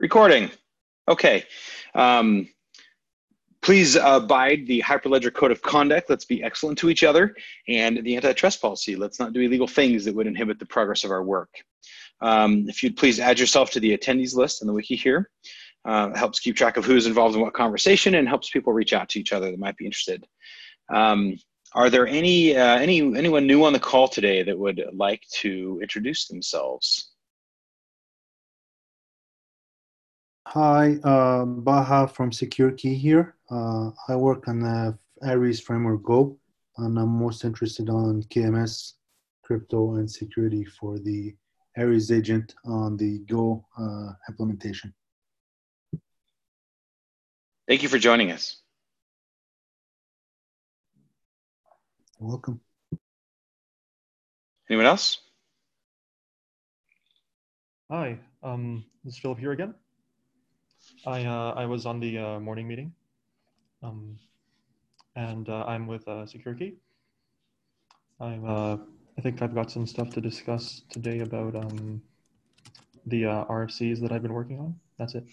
Recording. Okay. Please abide the Hyperledger Code of Conduct. Let's be excellent to each other. And the antitrust policy. Let's not do illegal things that would inhibit the progress of our work. If you'd please add yourself to the attendees list on the wiki here. It helps keep track of who's involved in what conversation and helps people reach out to each other that might be interested. Are there anyone new on the call today that would like to introduce themselves? Hi, Baha from SecureKey here. I work on Aries Framework Go, and I'm most interested on KMS, crypto, and security for the Aries agent on the Go implementation. Thank you for joining us. You're welcome. Anyone else? Hi, this is Philip here again. I was on the morning meeting, and I'm with SecureKey. I think I've got some stuff to discuss today about the RFCs that I've been working on. That's it.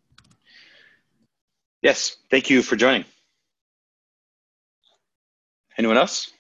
Yes, thank you for joining. Anyone else?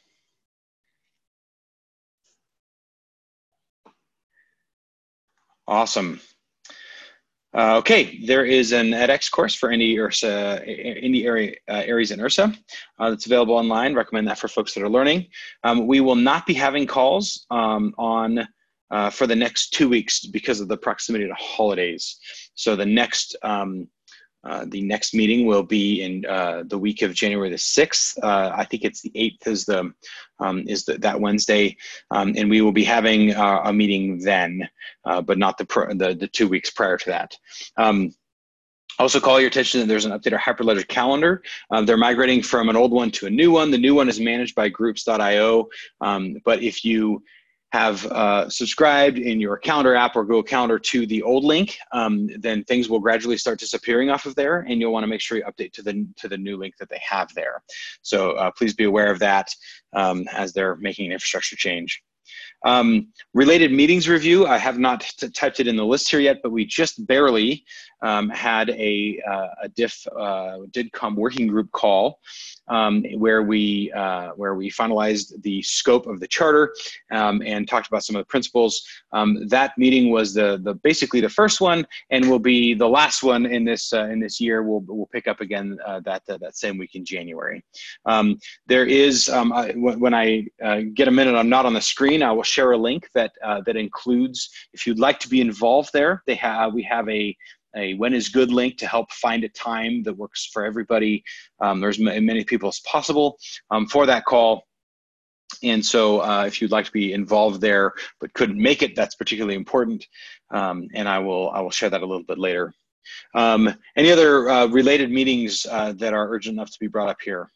Awesome. Okay, there is an edX course for any URSA, Aries and URSA that's available online. Recommend that for folks that are learning. We will not be having calls for the next 2 weeks because of the proximity to holidays. So the next meeting will be in the week of January the 6th. I think it's the 8th is that Wednesday, and we will be having a meeting then, but not the 2 weeks prior to that. Also call your attention that there's an updated Hyperledger calendar. They're migrating from an old one to a new one. The new one is managed by groups.io, but if you have subscribed in your calendar app or Google Calendar to the old link, then things will gradually start disappearing off of there, and you'll want to make sure you update to the new link that they have there. So please be aware of that as they're making an infrastructure change. Related meetings review, I have not typed it in the list here yet, but we just barely had a DIDCOM working group call where we finalized the scope of the charter and talked about some of the principles. That meeting was basically the first one, and will be the last one in this year. We'll pick up again that same week in January. There is when I get a minute, I'm not on the screen. I will share a link that includes, if you'd like to be involved there, we have a when is good link to help find a time that works for everybody. There's many people as possible for that call. And so if you'd like to be involved there but couldn't make it, that's particularly important. And I will share that a little bit later. Any other related meetings that are urgent enough to be brought up here?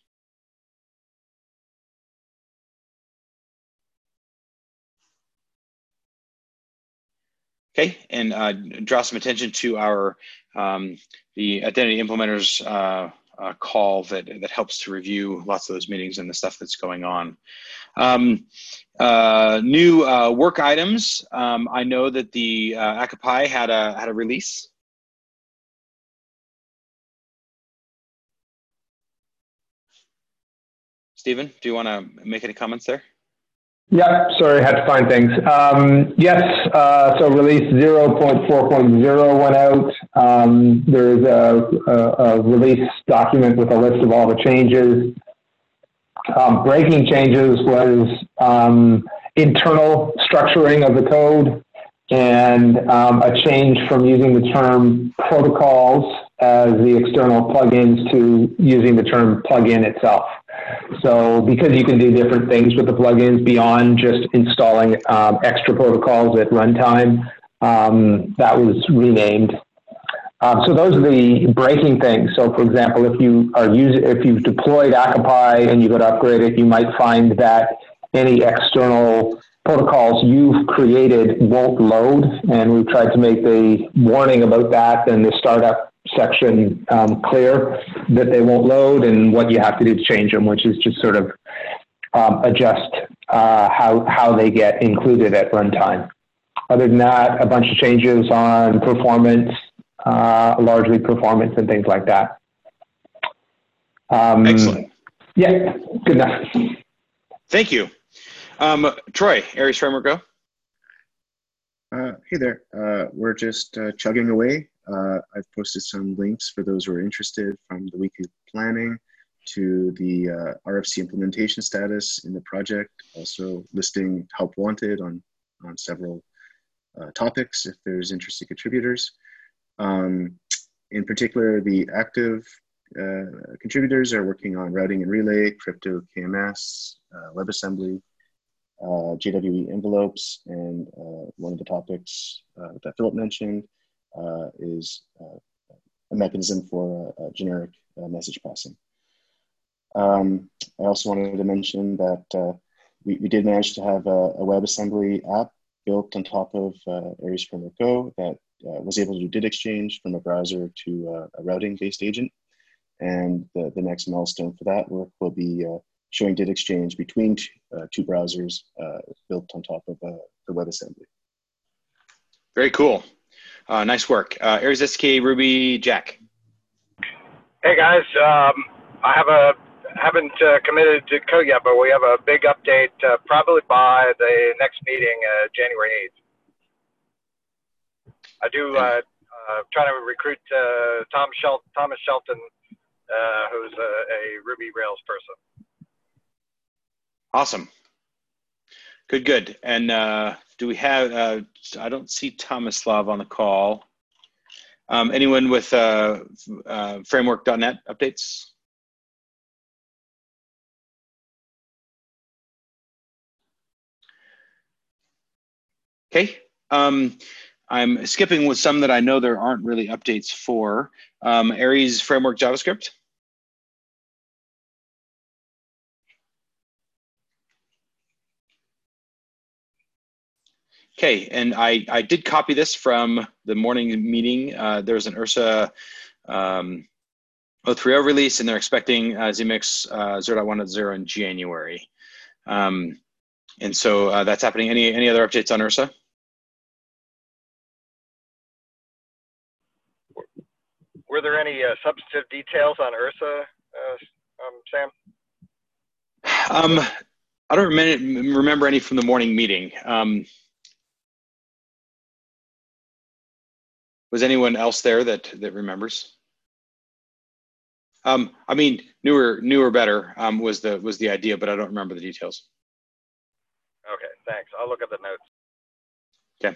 Okay, and draw some attention to our the Identity Implementers call that helps to review lots of those meetings and the stuff that's going on. New work items. I know that the Akapai had a release. Stephen, do you want to make any comments there? Yeah, sorry, I had to find things. Yes, so release 0.4.0 went out. There's a release document with a list of all the changes. Breaking changes was internal structuring of the code and a change from using the term protocols as the external plugins to using the term plugin itself. So because you can do different things with the plugins beyond just installing extra protocols at runtime, that was renamed. So those are the breaking things. So for example, if you've deployed Akapai and you go to upgrade it, you might find that any external protocols you've created won't load. And we've tried to make the warning about that and the startup section clear that they won't load and what you have to do to change them, which is just sort of adjust how they get included at runtime. Other than that, a bunch of changes on performance, largely performance and things like that. Excellent. Yeah, good enough. Thank you. Troy, Aries Framework Go. Hey there. We're just chugging away. I've posted some links for those who are interested from the weekly planning to the RFC implementation status in the project, also listing help wanted on several topics if there's interested contributors. In particular, the active contributors are working on routing and relay, crypto KMS, WebAssembly, JWE envelopes, and one of the topics that Philip mentioned is a mechanism for generic message passing. I also wanted to mention that we did manage to have a WebAssembly app built on top of Aries Framework Go that was able to do DID exchange from a browser to a routing-based agent. And the next milestone for that work will be showing DID exchange between two browsers built on top of the WebAssembly. Very cool. Nice work. Aries SDK, Ruby, Jack. Hey guys, I haven't committed to code yet, but we have a big update probably by the next meeting, January 8th. I do try to recruit Thomas Shelton, who's a Ruby Rails person. Awesome. Good. And do we have, I don't see Tomislav on the call. Anyone with framework.net updates? Okay. I'm skipping with some that I know there aren't really updates for. Aries Framework JavaScript. Okay, and I did copy this from the morning meeting. There was an Ursa 0.30 release, and they're expecting ZMix 0.1.0 in January. And so that's happening. Any other updates on Ursa? Were there any substantive details on Ursa, Sam? I don't remember any from the morning meeting. Was anyone else there that remembers? I mean, newer better was the idea, but I don't remember the details. Okay, thanks. I'll look at the notes. Okay.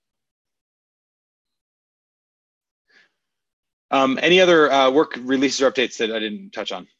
Any other work releases or updates that I didn't touch on?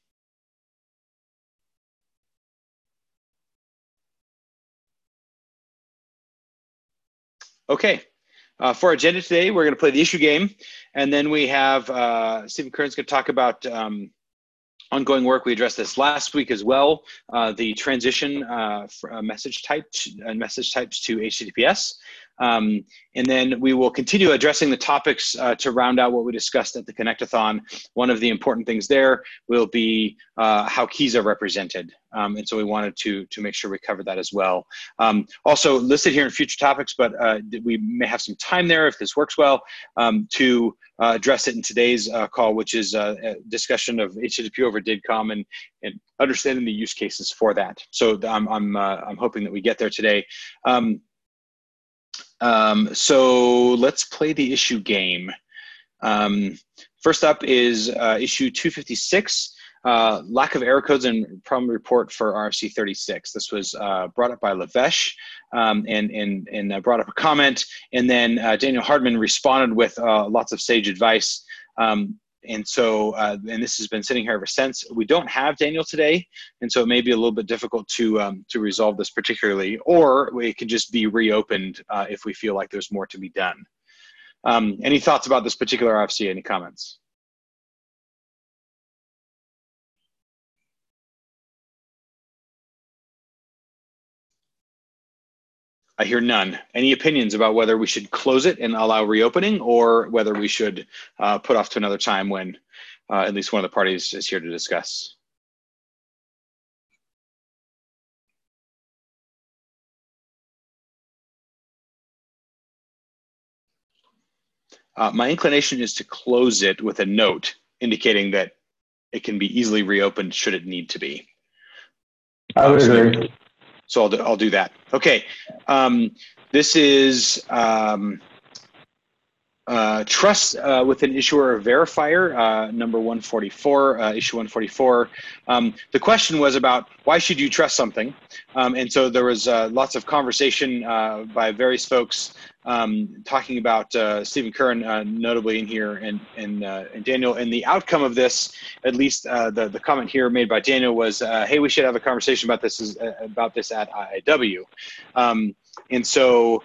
Okay. For our agenda today, we're going to play the issue game, and then we have Stephen Kern's going to talk about ongoing work. We addressed this last week as well, the transition message types to HTTPS. And then we will continue addressing the topics to round out what we discussed at the Connectathon. One of the important things there will be how keys are represented. And so we wanted to make sure we covered that as well. Also listed here in future topics, but we may have some time there if this works well to address it in today's call, which is a discussion of HTTP over DIDCOM and understanding the use cases for that. So I'm hoping that we get there today. So let's play the issue game. First up is issue 256, lack of error codes and problem report for RFC 36. This was brought up by Lavesh and brought up a comment, and then Daniel Hardman responded with lots of sage advice. And so, and this has been sitting here ever since. We don't have Daniel today, and so it may be a little bit difficult to resolve this particularly, or it can just be reopened if we feel like there's more to be done. Any thoughts about this particular RFC? Any comments? I hear none. Any opinions about whether we should close it and allow reopening, or whether we should put off to another time when at least one of the parties is here to discuss? My inclination is to close it with a note indicating that it can be easily reopened should it need to be. I would agree. So I'll do that. Okay. This is trust with an issuer or verifier, number 144, issue 144. The question was about why should you trust something? And so there was lots of conversation by various folks talking about Stephen Curran, notably in here, and Daniel. And the outcome of this, at least the comment here made by Daniel was, hey, we should have a conversation about this at IIW. And so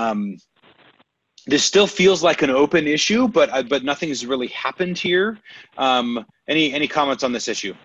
this still feels like an open issue, but nothing has really happened here. Any comments on this issue?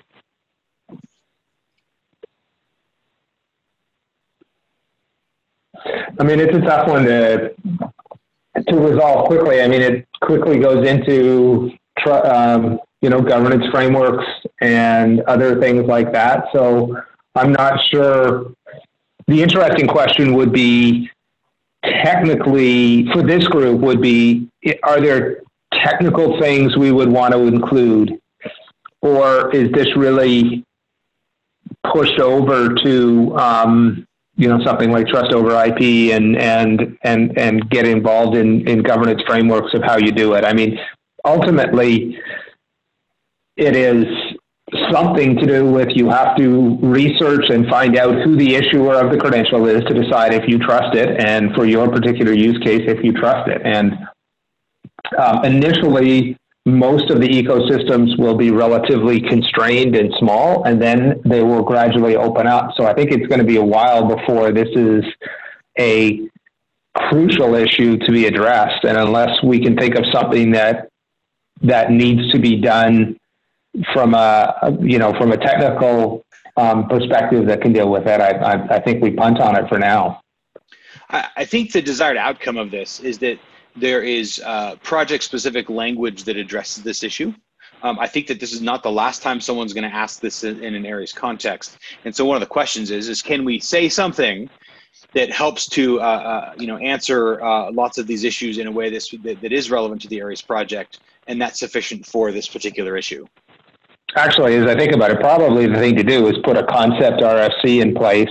I mean, it's a tough one to resolve quickly. I mean, it quickly goes into governance frameworks and other things like that. So I'm not sure. The interesting question would be, technically, for this group, would be, are there technical things we would want to include, or is this really pushed over to something like trust over IP and get involved in governance frameworks of how you do it? I mean, ultimately, it is something to do with, you have to research and find out who the issuer of the credential is to decide if you trust it, and for your particular use case, if you trust it. And initially, most of the ecosystems will be relatively constrained and small, and then they will gradually open up. So I think it's going to be a while before this is a crucial issue to be addressed. And unless we can think of something that needs to be done from a technical perspective that can deal with it, I think we punt on it for now. I think the desired outcome of this is that there is project-specific language that addresses this issue. I think that this is not the last time someone's going to ask this in an Aries context. And so one of the questions is can we say something that helps to answer lots of these issues in a way that is relevant to the Aries project, and that's sufficient for this particular issue? Actually, as I think about it, probably the thing to do is put a concept RFC in place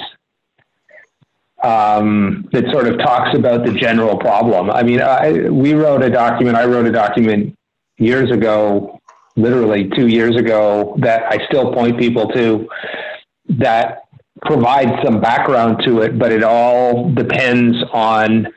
that sort of talks about the general problem. I mean, I wrote a document years ago, literally 2 years ago, that I still point people to, that provides some background to it, but it all depends on,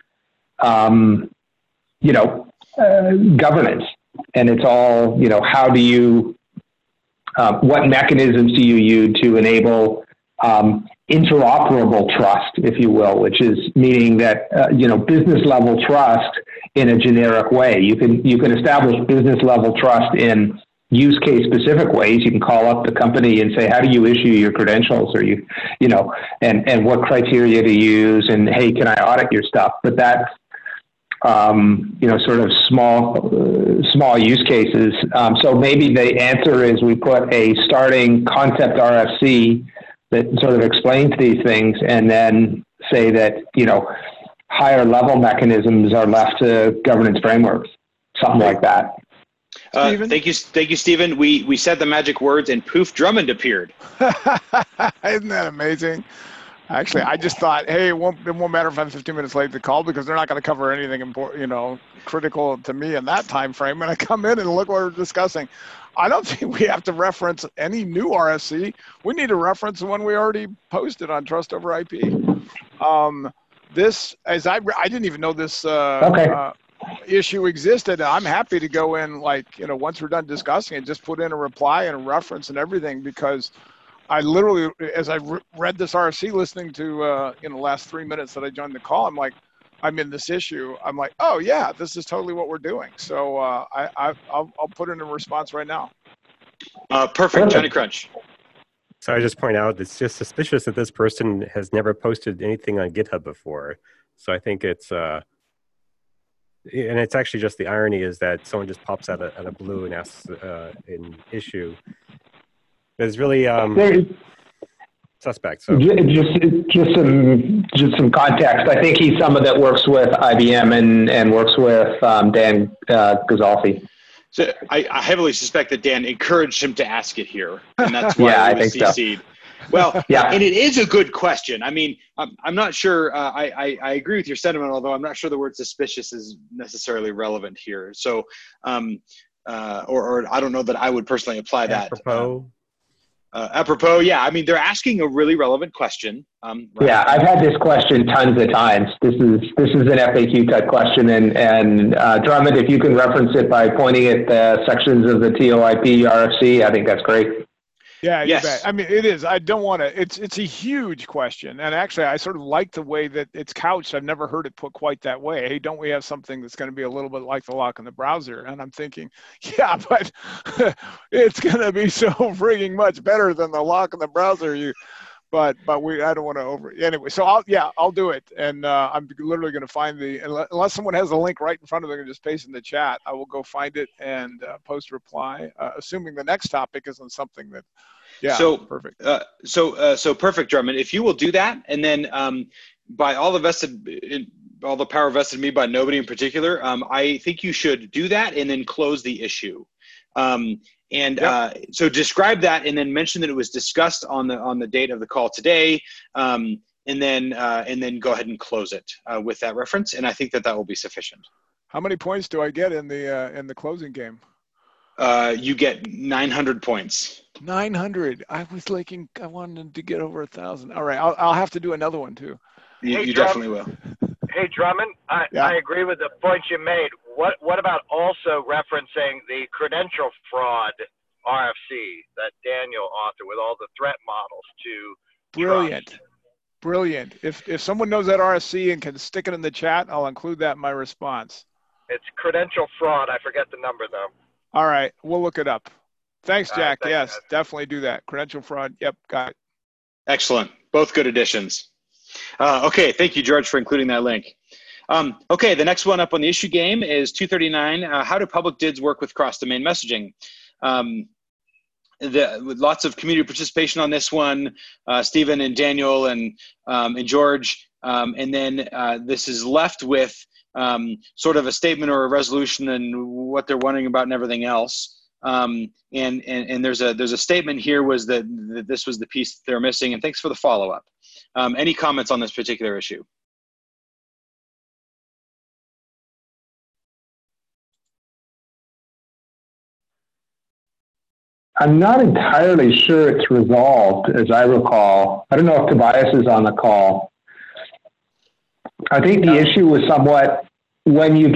governance. And it's all, how do you, what mechanisms do you use to enable interoperable trust, if you will, which is meaning that, business level trust in a generic way. You can establish business level trust in use case specific ways. You can call up the company and say, how do you issue your credentials, or and what criteria to use, and hey, can I audit your stuff? But that's, sort of small use cases. So maybe the answer is we put a starting concept RFC that sort of explains these things, and then say that, higher level mechanisms are left to governance frameworks, something like that. Thank you, Stephen. We said the magic words, and poof, Drummond appeared. Isn't that amazing? Actually, I just thought, hey, it won't matter if I'm 15 minutes late to call, because they're not going to cover anything important, critical to me in that time frame. And I come in and look what we're discussing. I don't think we have to reference any new RFC. We need to reference the one we already posted on Trust Over IP. This, as I didn't even know this issue existed. I'm happy to go in, once we're done discussing it, just put in a reply and a reference and everything, because I literally, as I read this RFC, listening to the last 3 minutes that I joined the call, I'm in this issue. I'm like, oh yeah, this is totally what we're doing. So I'll put in a response right now. Perfect, Johnny Crunch. So I just point out, it's just suspicious that this person has never posted anything on GitHub before. So I think it's, and it's actually just the irony is that someone just pops out of blue and asks an issue. There's really, suspect. So just some context. I think he's someone that works with IBM and works with Dan Gazalfi. So I heavily suspect that Dan encouraged him to ask it here, and that's why yeah, he I was think CC'd. So. Well, yeah, and it is a good question. I mean, I'm not sure. I agree with your sentiment, although I'm not sure the word suspicious is necessarily relevant here. So, or I don't know that I would personally apply that. Apropos, yeah. I mean, they're asking a really relevant question. Right? Yeah, I've had this question tons of times. This is an FAQ type question, and Drummond, if you can reference it by pointing at the sections of the TOIP RFC, I think that's great. Yeah, yes. You bet. I mean, it is. I don't want to. It's a huge question, and actually, I sort of like the way that it's couched. I've never heard it put quite that way. Hey, don't we have something that's going to be a little bit like the lock in the browser? And I'm thinking, yeah, but it's going to be so frigging much better than the lock in the browser. But I don't want to anyway. So I'll do it, and I'm literally going to find unless someone has a link right in front of them and just paste in the chat, I will go find it and post reply, assuming the next topic isn't something that. Yeah. So perfect. So perfect, Drummond. If you will do that, and then by all the power vested in me by nobody in particular, I think you should do that and then close the issue. So describe that and then mention that it was discussed on the date of the call today, and then go ahead and close it with that reference. And I think that will be sufficient. How many points do I get in the closing game? You get 900 points. 900. I wanted to get over 1,000. All right, I'll have to do another one too. You definitely will. Hey, Drummond, I agree with the points you made. What about also referencing the credential fraud RFC that Daniel authored with all the threat models to Brilliant. If someone knows that RFC and can stick it in the chat, I'll include that in my response. It's credential fraud. I forget the number though. All right, we'll look it up. Thanks, Jack. Thanks, yes, guys. definitely do that. Credential fraud. Yep, got it. Excellent. Both good additions. Okay, thank you, George, for including that link. Okay, the next one up on the issue game is 239. How do public DIDs work with cross-domain messaging? With lots of community participation on this one, Stephen and Daniel and George, and then this is left with sort of a statement or a resolution and what they're wondering about and everything else. And there's a statement here was that this was the piece that they're missing, and thanks for the follow-up. Any comments on this particular issue? I'm not entirely sure it's resolved, as I recall. I don't know if Tobias is on the call. I think the issue was somewhat when you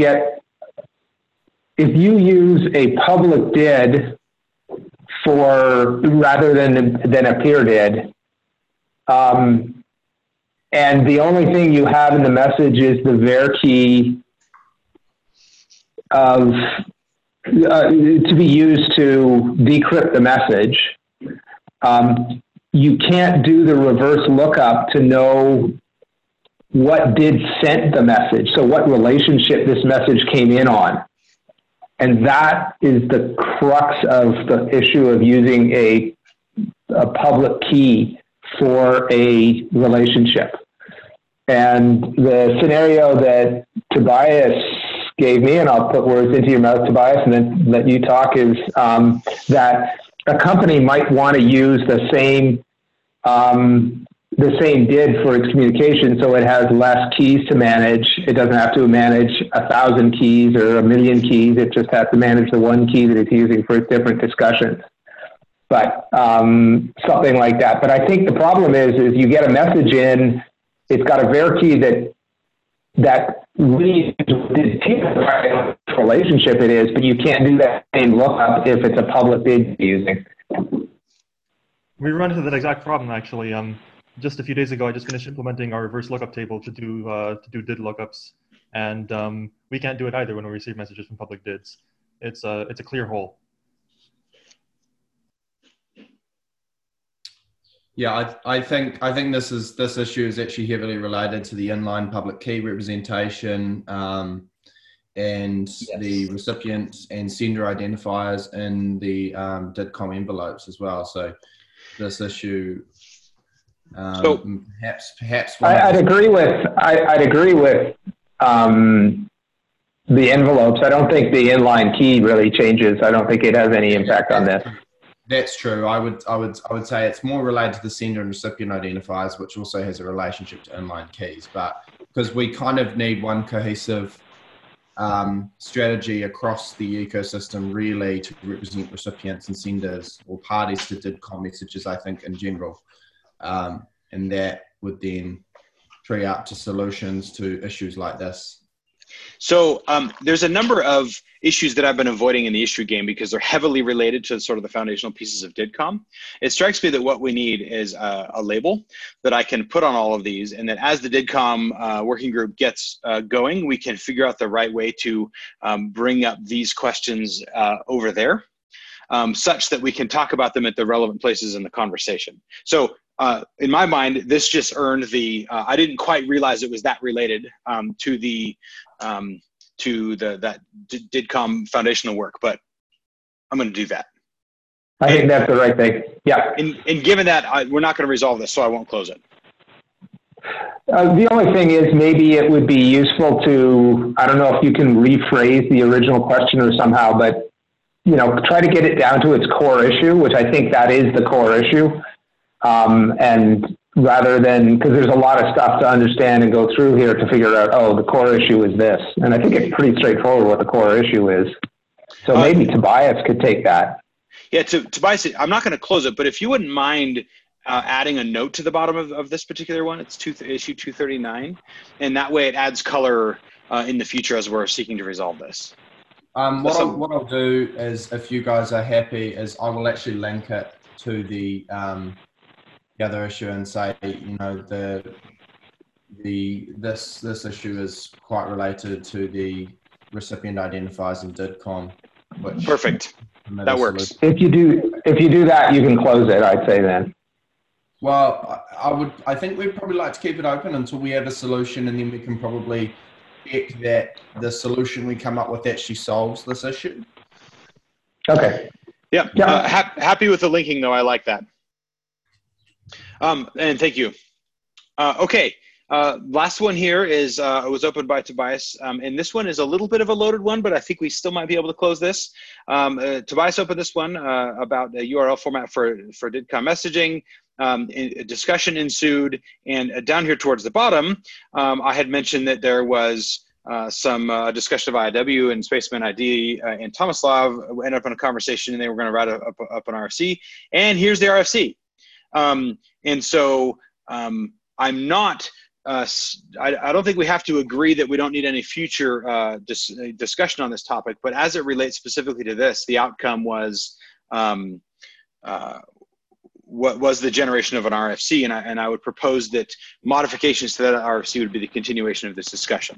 if you use a public DID rather than a peer DID, and the only thing you have in the message is the var key to be used to decrypt the message. You can't do the reverse lookup to know what DID sent the message, so what relationship this message came in on. And that is the crux of the issue of using a public key for a relationship. And the scenario that Tobias gave me, and I'll put words into your mouth, Tobias, and then let you talk, is that a company might want to use the same DID for its communication, so it has less keys to manage. It doesn't have to manage 1,000 keys or 1,000,000 keys. It just has to manage the one key that it's using for its different discussions. But something like that. But I think the problem is you get a message in, it's got a var key that reads the relationship it is, but you can't do that same lookup if it's a public DID you're using. We run into that exact problem, actually. Just a few days ago, I just finished implementing our reverse lookup table to do DID lookups, and we can't do it either when we receive messages from public DIDs. It's a clear hole. Yeah, I think this issue is actually heavily related to the inline public key representation and the recipient and sender identifiers in the DIDCOM envelopes as well. So this issue Perhaps. I'd agree with the envelopes. I don't think the inline key really changes. I don't think it has any impact on this. That's true. I would say it's more related to the sender and recipient identifiers, which also has a relationship to inline keys. But because we kind of need one cohesive strategy across the ecosystem, really, to represent recipients and senders or parties to DIDCOM messages, I think, in general. And that would then tree up to solutions to issues like this. So there's a number of issues that I've been avoiding in the issue game because they're heavily related to sort of the foundational pieces of DIDCOM. It strikes me that what we need is a label that I can put on all of these, and that as the DIDCOM working group gets going, we can figure out the right way to bring up these questions over there, such that we can talk about them at the relevant places in the conversation. So in my mind, this just earned the, I didn't quite realize it was that related to that DIDCOM foundational work, but I'm going to do that. I think that's the right thing. Yeah. And given that, we're not going to resolve this, so I won't close it. The only thing is maybe it would be useful to, I don't know if you can rephrase the original question or somehow, but try to get it down to its core issue, which I think that is the core issue. And rather than, because there's a lot of stuff to understand and go through here to figure out, oh, the core issue is this. And I think it's pretty straightforward what the core issue is. So maybe Tobias could take that. Yeah, Tobias, I'm not going to close it, but if you wouldn't mind adding a note to the bottom of this particular one, it's issue 239. And that way it adds color in the future as we're seeking to resolve this. What I'll do is, if you guys are happy, is I will actually link it to the other issue and say, this issue is quite related to the recipient identifiers in DIDCOM. Perfect. That works. If you do that, you can close it, I'd say then. Well, I think we'd probably like to keep it open until we have a solution, and then we can probably check that the solution we come up with actually solves this issue. Okay. Yeah. Happy with the linking, though. I like that. And thank you. Okay. Last one here is was opened by Tobias, and this one is a little bit of a loaded one, but I think we still might be able to close this. Tobias opened this one about the URL format for DIDCOM messaging. A discussion ensued, and down here towards the bottom, I had mentioned that there was some discussion of IW and Spaceman ID and Tomislav ended up in a conversation, and they were going to write up an RFC, and here's the RFC. And so I'm not, I don't think we have to agree that we don't need any future discussion on this topic, but as it relates specifically to this, the outcome was what was the generation of an RFC, and I would propose that modifications to that RFC would be the continuation of this discussion.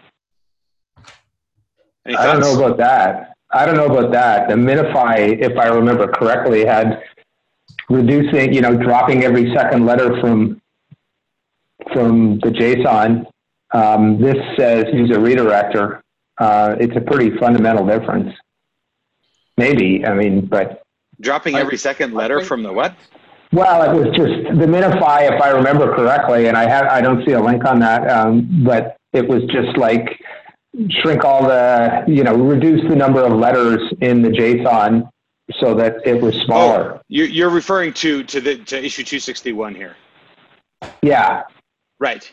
I don't know about that. The Minify, if I remember correctly, had reducing, dropping every second letter from the JSON. This says use a redirector. It's a pretty fundamental difference. Maybe, but dropping every second letter from the what? Well, it was just the Minify, if I remember correctly, and I don't see a link on that, but it was just like shrink all the, reduce the number of letters in the JSON so that it was smaller. Oh, you're referring to issue 261 here. Yeah. Right.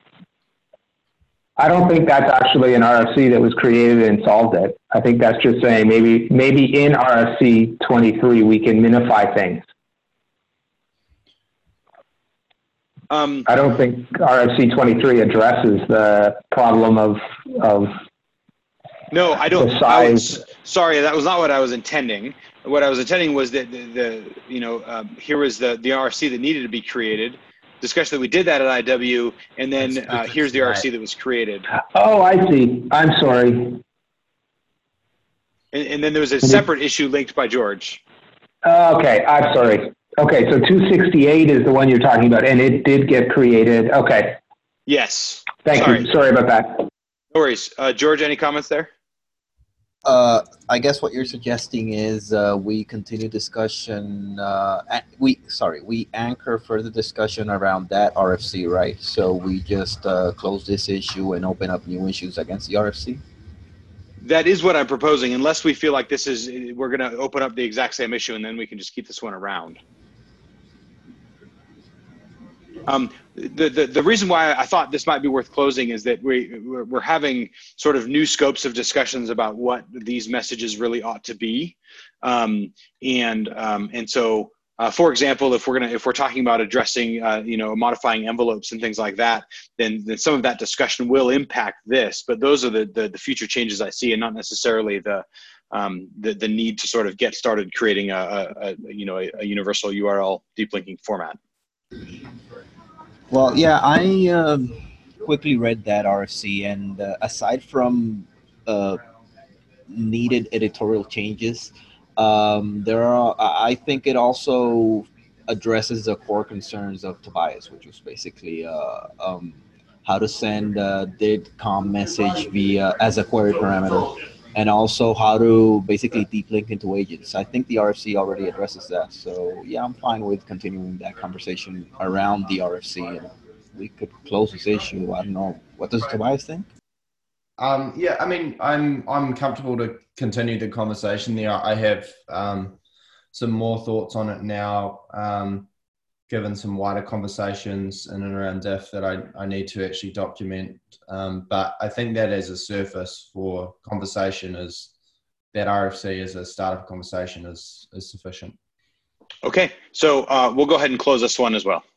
I don't think that's actually an RFC that was created and solved it. I think that's just saying maybe in RFC 23 we can minify things. I don't think RFC 23 addresses the problem of no, I don't. The size. Sorry, that was not what I was intending. What I was intending was that here was the RFC that needed to be created. Discussion that we did that at IW, and then here's the RFC that was created. Oh, I see. I'm sorry. And then there was a separate issue linked by George. Okay, I'm sorry. Okay, so 268 is the one you're talking about, and it did get created. Okay. Yes. Thank you. Sorry about that. No worries. George, any comments there? I guess what you're suggesting is we continue discussion. We anchor further discussion around that RFC, right? So we just close this issue and open up new issues against the RFC. That is what I'm proposing, unless we feel like we're going to open up the exact same issue, and then we can just keep this one around. The reason why I thought this might be worth closing is that we're having sort of new scopes of discussions about what these messages really ought to be, and so for example, if we're talking about addressing modifying envelopes and things like that, then some of that discussion will impact this. But those are the future changes I see, and not necessarily the need to sort of get started creating a universal URL deep linking format. Well, yeah, I quickly read that RFC, and aside from needed editorial changes, I think it also addresses the core concerns of Tobias, which was basically how to send a DID-COM message as a query parameter, and also how to basically deep link into agents. I think the RFC already addresses that. So yeah, I'm fine with continuing that conversation around the RFC, and we could close this issue. I don't know. What does Tobias think? Yeah, I mean, I'm comfortable to continue the conversation there. I have some more thoughts on it now, given some wider conversations in and around diff that I need to actually document. But I think that as a surface for conversation is that RFC as a start of a conversation is sufficient. Okay, so we'll go ahead and close this one as well.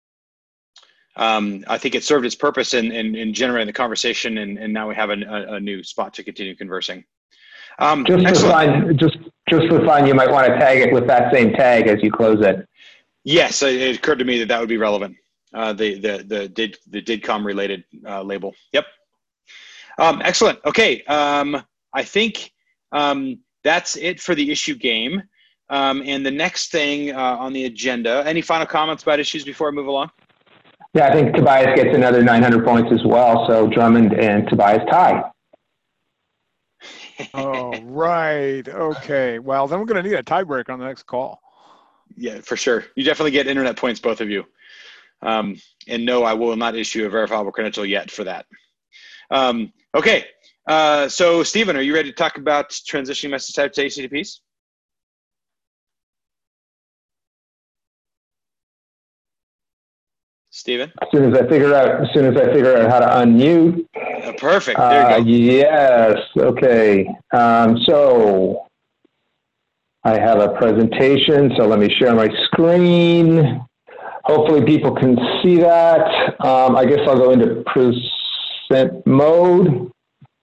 I think it served its purpose in generating the conversation, and now we have a new spot to continue conversing. Just for fun, you might want to tag it with that same tag as you close it. Yes, it occurred to me that would be relevant. The DID-COM related label. Yep. Excellent. Okay. I think that's it for the issue game. And the next thing on the agenda. Any final comments about issues before I move along? Yeah, I think Tobias gets another 900 points as well. So Drummond and Tobias tie. Oh, right. Okay. Well, then we're going to need a tiebreaker on the next call. Yeah, for sure. You definitely get internet points, both of you. And no, I will not issue a verifiable credential yet for that. Okay. So, Stephen, are you ready to talk about transitioning message types to HTTPs? Stephen? As soon as I figure out how to unmute. Perfect. There you go. Yes. Okay. So I have a presentation. So let me share my screen. Hopefully people can see that. I guess I'll go into present mode.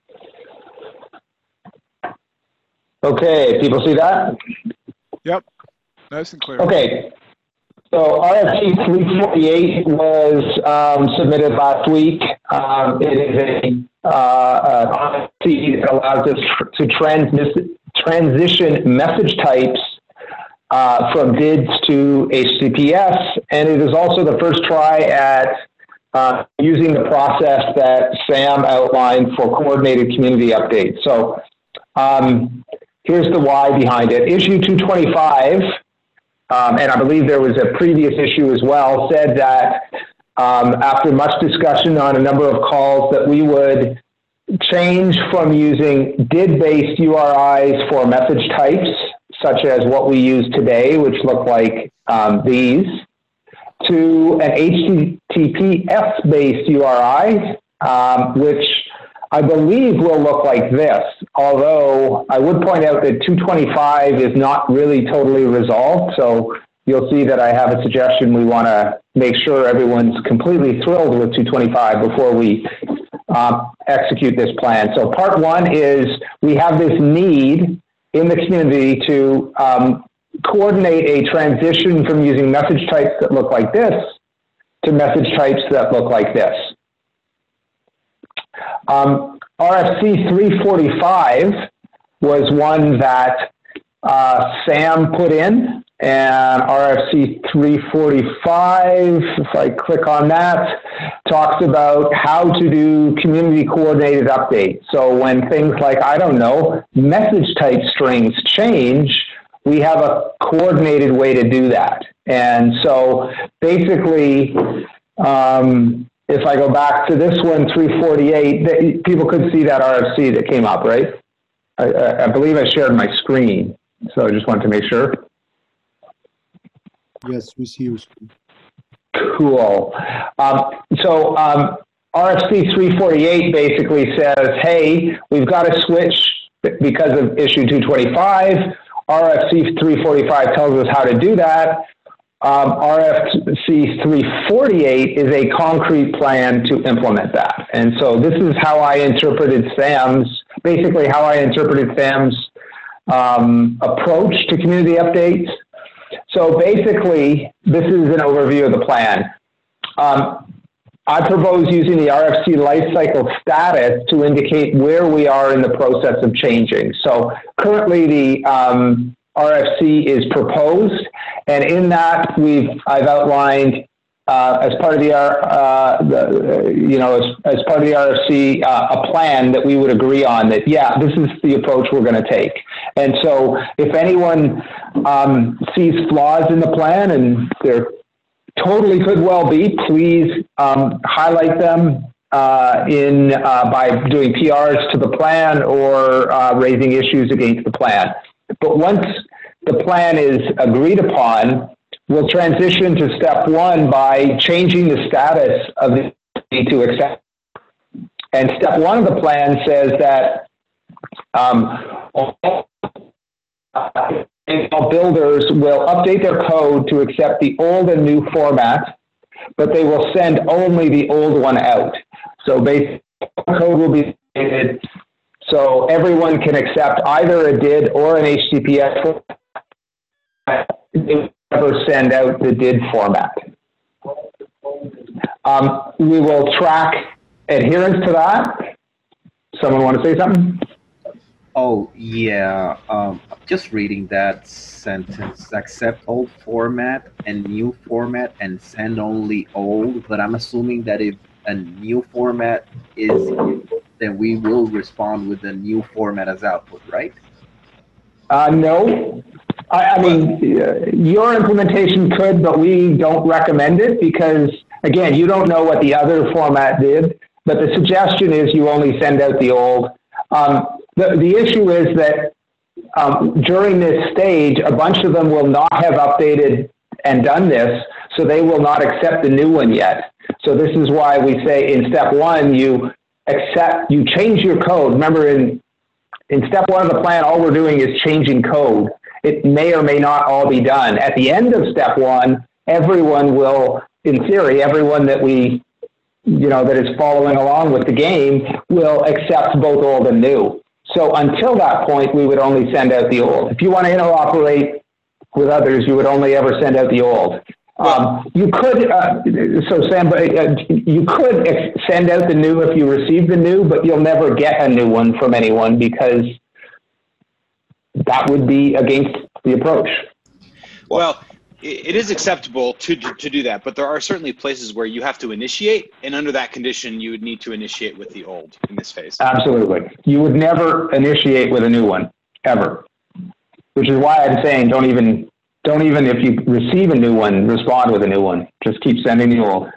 Okay. People see that? Yep. Nice and clear. Okay. So RFC 348 was submitted last week. It is an RFC that allows us to transition message types from DIDs to HTTPS, and it is also the first try at using the process that Sam outlined for coordinated community updates. So here's the why behind it. Issue 225, and I believe there was a previous issue as well, said that after much discussion on a number of calls that we would change from using DID-based URIs for message types, such as what we use today, which look like these, to an HTTPS-based URI, which I believe will look like this, although I would point out that 225 is not really totally resolved. So you'll see that I have a suggestion. We want to make sure everyone's completely thrilled with 225 before we execute this plan. So part one is we have this need in the community to coordinate a transition from using message types that look like this to message types that look like this. RFC 345 was one that Sam put in, and RFC 345, if I click on that, talks about how to do community coordinated updates. So when things like, I don't know, message type strings change, we have a coordinated way to do that. And so basically, if I go back to this one, 348, people could see that RFC that came up, right? I believe I shared my screen, so I just wanted to make sure. Yes, we see your screen. Cool. RFC 348 basically says, hey, we've got to switch because of issue 225. RFC 345 tells us how to do that. RFC 348 is a concrete plan to implement that. And so this is how I interpreted Sam's approach to community updates. So basically, this is an overview of the plan. I propose using the RFC lifecycle status to indicate where we are in the process of changing. So currently the RFC is proposed, and in that I've outlined as part of the as part of the RFC a plan that we would agree on that, yeah, this is the approach we're going to take. And so if anyone sees flaws in the plan, and there totally could well be, please highlight them by doing PRs to the plan or raising issues against the plan. But once the plan is agreed upon, we'll transition to step one by changing the status of the to accept. And step one of the plan says that all builders will update their code to accept the old and new format, but they will send only the old one out. So basically, code will be updated so everyone can accept either a DID or an HTTPS format. They never send out the DID format. We will track adherence to that. Someone want to say something? Oh, yeah. Just reading that sentence, accept old format and new format and send only old, but I'm assuming that if a new format is, then we will respond with the new format as output, right? No. I mean, your implementation could, but we don't recommend it because, again, you don't know what the other format did, but the suggestion is you only send out the old. The issue is that during this stage, a bunch of them will not have updated and done this, so they will not accept the new one yet. So this is why we say in step one, you change your code. Remember, in step one of the plan, all we're doing is changing code. It may or may not all be done. At the end of step one, everyone will, in theory, everyone that that is following along with the game will accept both old and new. So until that point, we would only send out the old. If you want to interoperate with others, you would only ever send out the old. You could, Sam, you could send out the new if you receive the new, but you'll never get a new one from anyone because that would be against the approach. Well, it is acceptable to do that, but there are certainly places where you have to initiate, and under that condition, you would need to initiate with the old in this phase. Absolutely. You would never initiate with a new one, ever. Which is why I'm saying don't even if you receive a new one, respond with a new one. Just keep sending the old.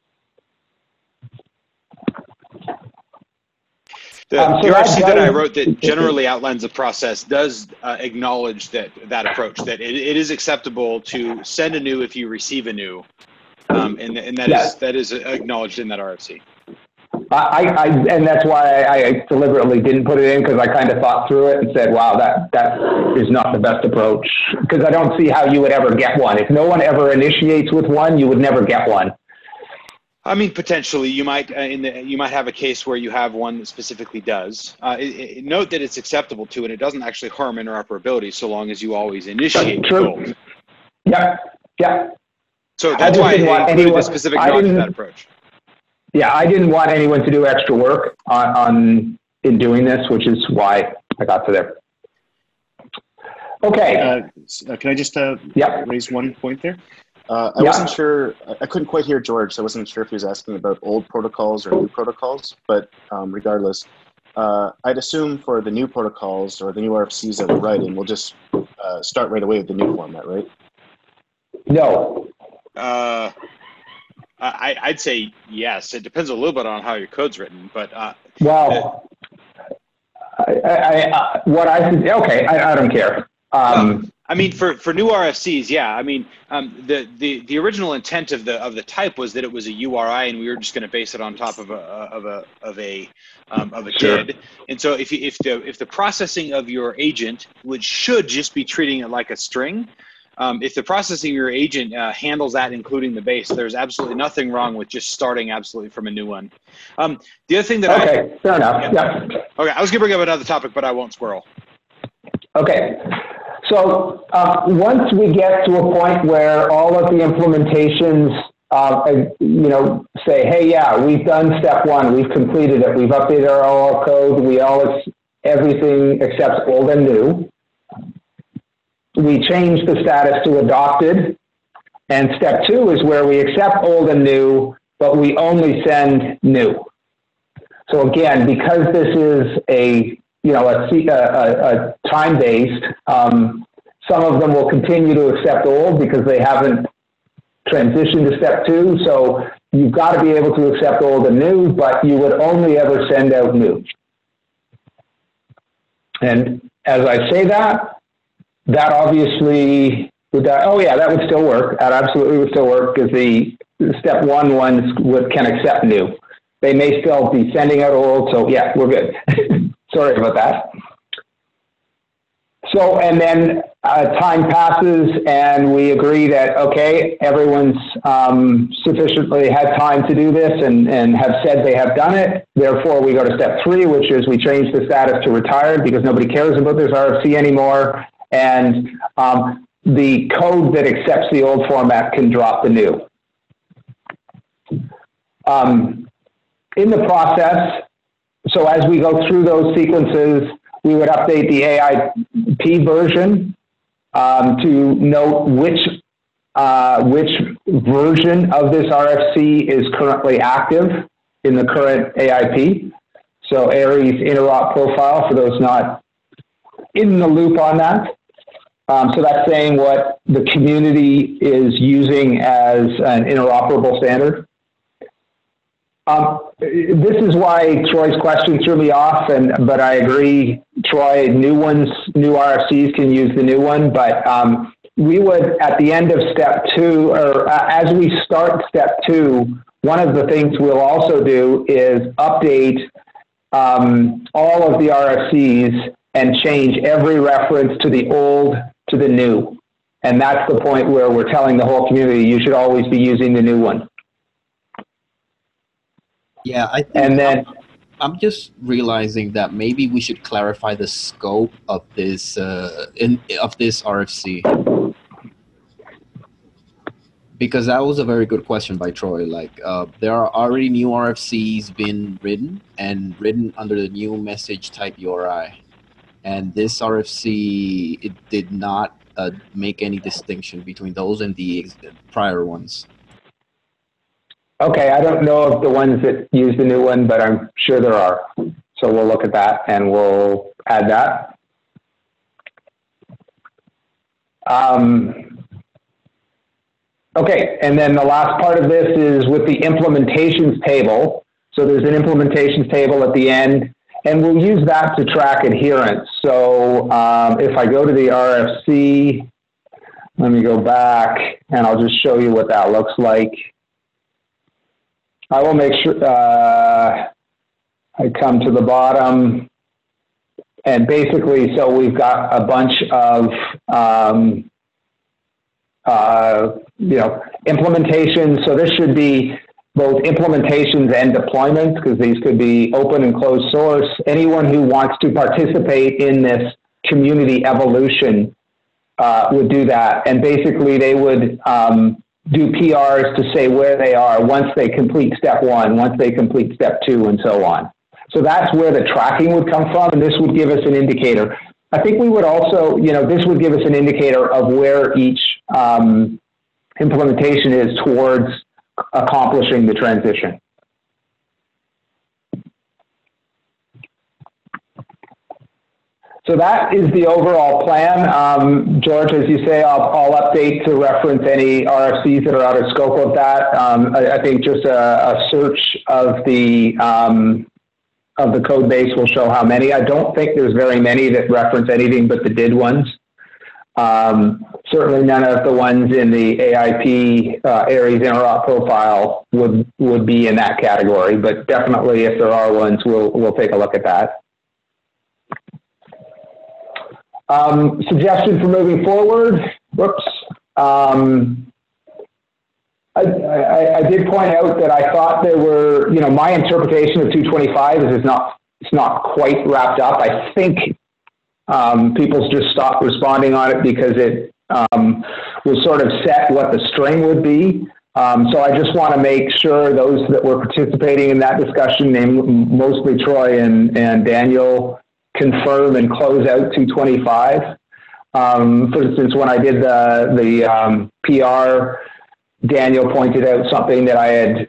The RFC that I wrote that generally outlines the process does acknowledge that approach, that it is acceptable to send a new if you receive a new, and that is acknowledged in that RFC. And that's why I deliberately didn't put it in, because I kind of thought through it and said, wow, that is not the best approach, because I don't see how you would ever get one. If no one ever initiates with one, you would never get one. I mean, potentially, you might have a case where you have one that specifically does. Note that it's acceptable to, and it doesn't actually harm interoperability so long as you always initiate gold. Yeah. So that's why I included a specific nod to that approach. Yeah, I didn't want anyone to do extra work in doing this, which is why I got to there. Okay. Can I just raise one point there? I wasn't sure, I couldn't quite hear George, so I wasn't sure if he was asking about old protocols or new protocols, but regardless, I'd assume for the new protocols or the new RFCs that we're writing, we'll just start right away with the new format, right? No. I'd say yes. It depends a little bit on how your code's written, but well, I don't care. I mean, for new RFCs, yeah. I mean, the original intent of the type was that it was a URI, and we were just going to base it on top of a DID. And so, if the processing of your agent should just be treating it like a string, if the processing of your agent handles that, including the base, there's absolutely nothing wrong with just starting absolutely from a new one. The other thing that fair enough. Yeah. Okay, I was going to bring up another topic, but I won't squirrel. Okay. So once we get to a point where all of the implementations, say, hey, yeah, we've done step one, we've completed it, we've updated our OL code, everything except old and new. We change the status to adopted, and step two is where we accept old and new, but we only send new. So again, because this is a time-based, some of them will continue to accept old because they haven't transitioned to step two. So you've got to be able to accept old and new, but you would only ever send out new. And as I say that obviously that would still work. That absolutely would still work because the step one ones can accept new. They may still be sending out old. So yeah, we're good. Sorry about that. So, and then time passes and we agree that, okay, everyone's sufficiently had time to do this and have said they have done it. Therefore, we go to step three, which is we change the status to retired because nobody cares about this RFC anymore. And the code that accepts the old format can drop the new. In the process, so as we go through those sequences, we would update the AIP version to note which version of this RFC is currently active in the current AIP. So Aries interop profile for those not in the loop on that. So that's saying what the community is using as an interoperable standard. This is why Troy's question threw me off, but I agree, Troy, new RFCs can use the new one, but we would, at the end of step two, or as we start step two, one of the things we'll also do is update all of the RFCs and change every reference to the old to the new. And that's the point where we're telling the whole community, you should always be using the new one. Yeah, I think I'm just realizing that maybe we should clarify the scope of this RFC, because that was a very good question by Troy. Like, there are already new RFCs being written under the new message type URI, and this RFC it did not make any distinction between those and the prior ones. Okay, I don't know of the ones that use the new one, but I'm sure there are. So we'll look at that and we'll add that. Okay, and then the last part of this is with the implementations table. So there's an implementations table at the end, and we'll use that to track adherence. So if I go to the RFC, let me go back and I'll just show you what that looks like. I will make sure I come to the bottom, and basically, so we've got a bunch of implementations. So this should be both implementations and deployments, because these could be open and closed source. Anyone who wants to participate in this community evolution would do that, and basically they would do PRs to say where they are once they complete step one, once they complete step two, and so on. So that's where the tracking would come from, and this would give us an indicator. I think we would also, this would give us an indicator of where each implementation is towards accomplishing the transition. So that is the overall plan. George, as you say, I'll update to reference any RFCs that are out of scope of that. I think just a search of the code base will show how many. I don't think there's very many that reference anything but the DID ones. Certainly none of the ones in the AIP Aries interop profile would be in that category, but definitely if there are ones, we'll take a look at that. Suggestion for moving forward. Whoops. I did point out that I thought there were, my interpretation of 225 is it's not quite wrapped up. I think people just stopped responding on it because it was sort of set what the string would be. So I just want to make sure those that were participating in that discussion, mostly Troy and Daniel, confirm and close out 225. For instance, when I did the PR, Daniel pointed out something that I had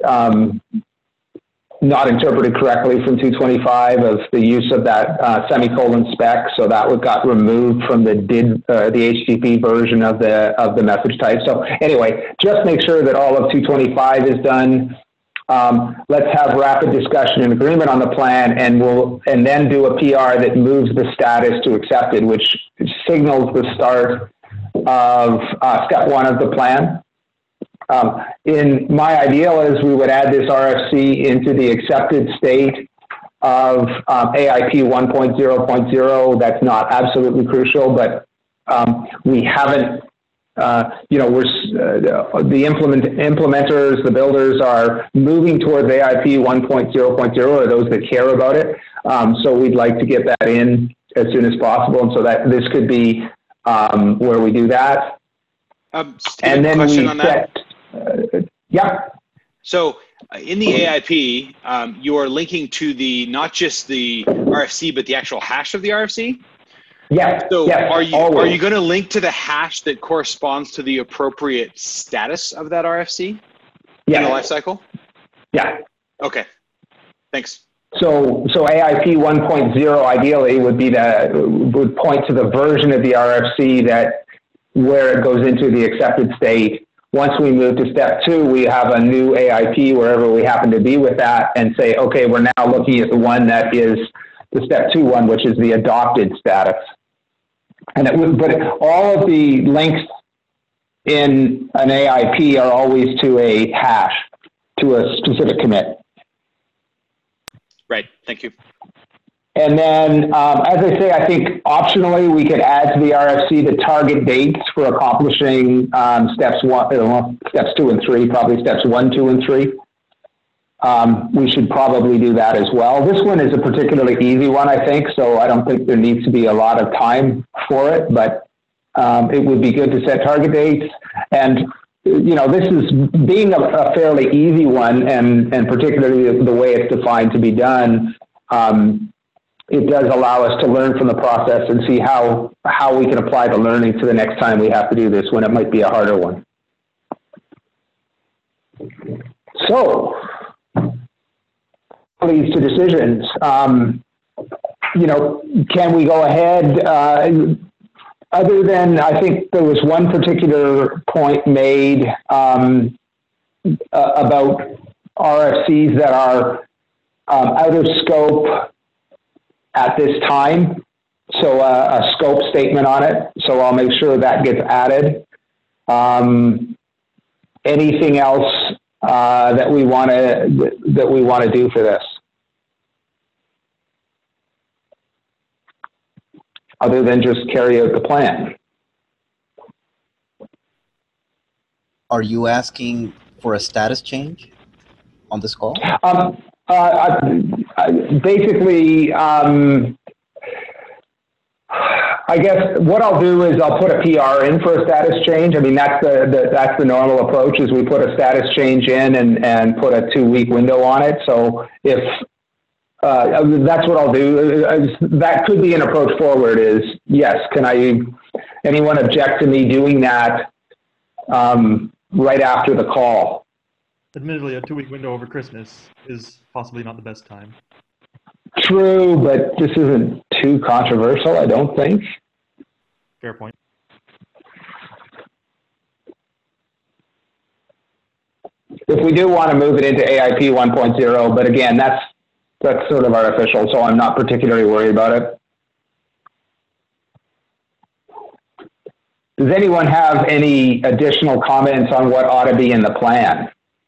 not interpreted correctly from 225 of the use of that semicolon spec. So that got removed from the HTTP version of the message type. So anyway, just make sure that all of 225 is done. Let's have rapid discussion and agreement on the plan, and then do a PR that moves the status to accepted, which signals the start of step one of the plan. In my ideal is we would add this RFC into the accepted state of AIP 1.0.0. That's not absolutely crucial, but we haven't. The implementers, the builders are moving towards AIP 1.0.0, or those that care about it. So we'd like to get that in as soon as possible, and so that this could be where we do that. Steve, and then question on that. Yeah. So in the AIP, you are linking to not just the RFC, but the actual hash of the RFC? Yes. So yes, are you going to link to the hash that corresponds to the appropriate status of that RFC in the lifecycle? Yeah. Okay. Thanks. So AIP 1.0 ideally would point to the version of the RFC where it goes into the accepted state. Once we move to step 2, we have a new AIP wherever we happen to be with that, and say, okay, we're now looking at the one that is the step 2 one, which is the adopted status. And but all of the links in an AIP are always to a hash, to a specific commit. Right. Thank you. And then, as I say, I think optionally we could add to the RFC the target dates for accomplishing steps 2 and 3, probably steps 1, 2, and 3. We should probably do that as well. This one is a particularly easy one, I think, so I don't think there needs to be a lot of time for it, but it would be good to set target dates. And, this is being a fairly easy one, and particularly the way it's defined to be done, it does allow us to learn from the process and see how we can apply the learning to the next time we have to do this, when it might be a harder one. So, leads to decisions. Can we go ahead? Other than, I think there was one particular point made about RFCs that are out of scope at this time. So a scope statement on it. So I'll make sure that gets added. Anything else that we want to do for this, other than just carry out the plan? Are you asking for a status change on this call? Basically, I guess what I'll do is I'll put a PR in for a status change. I mean, that's the normal approach, is we put a status change in and put a 2-week window on it. So if That's what I'll do. That could be an approach forward is, yes, anyone object to me doing that right after the call? Admittedly, a 2-week window over Christmas is possibly not the best time. True, but this isn't too controversial, I don't think. Fair point. If we do want to move it into AIP 1.0, but again, that's sort of artificial, so I'm not particularly worried about it. Does anyone have any additional comments on what ought to be in the plan?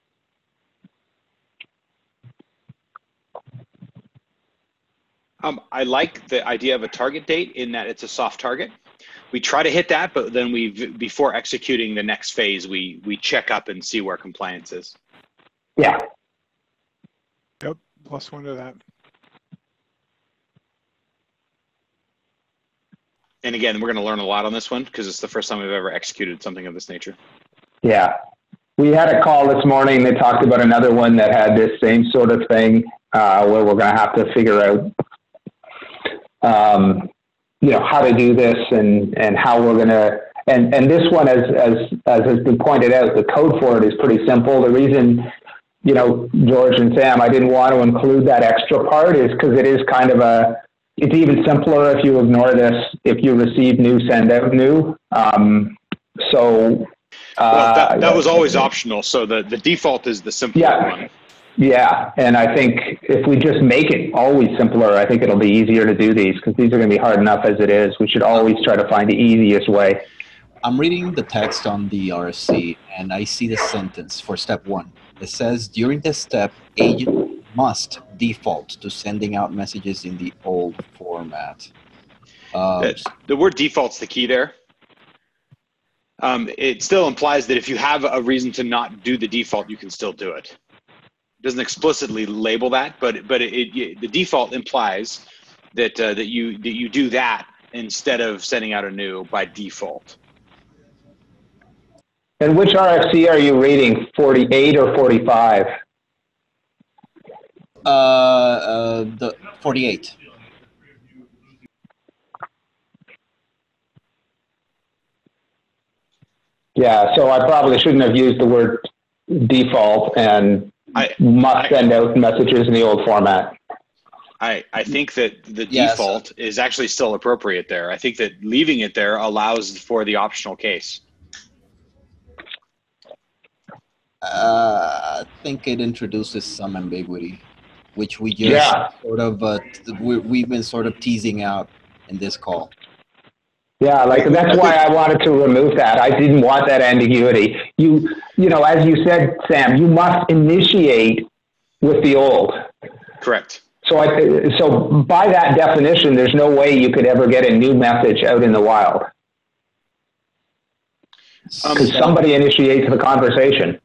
I like the idea of a target date in that it's a soft target. We try to hit that, but then before executing the next phase, we check up and see where compliance is. Yeah. Yep, +1 to that. And again, we're going to learn a lot on this one because it's the first time we've ever executed something of this nature. Yeah. We had a call this morning that talked about another one that had this same sort of thing where we're going to have to figure out how to do this and how we're going to, and this one, as has been pointed out, the code for it is pretty simple. The reason, George and Sam, I didn't want to include that extra part is because it is kind of it's even simpler if you ignore this, if you receive new, send out new. Well, that was always optional. So the default is the simpler one. Yeah, and I think if we just make it always simpler, I think it'll be easier to do these because these are going to be hard enough as it is. We should always try to find the easiest way. I'm reading the text on the RFC, and I see the sentence for step 1. It says, during this step, agent must default to sending out messages in the old format. The word default's the key there. It still implies that if you have a reason to not do the default, you can still do it. Doesn't explicitly label that, but the default implies that you do that instead of sending out a new by default. And which RFC are you reading, 48 or 45? The 48. Yeah, so I probably shouldn't have used the word default and must send out messages in the old format. I think that the default is actually still appropriate there. I think that leaving it there allows for the optional case. I think it introduces some ambiguity, which we just sort of we've been sort of teasing out in this call. Yeah, that's why I wanted to remove that. I didn't want that ambiguity. You know, as you said, Sam, you must initiate with the old. Correct. So by that definition, there's no way you could ever get a new message out in the wild. Because somebody initiates the conversation.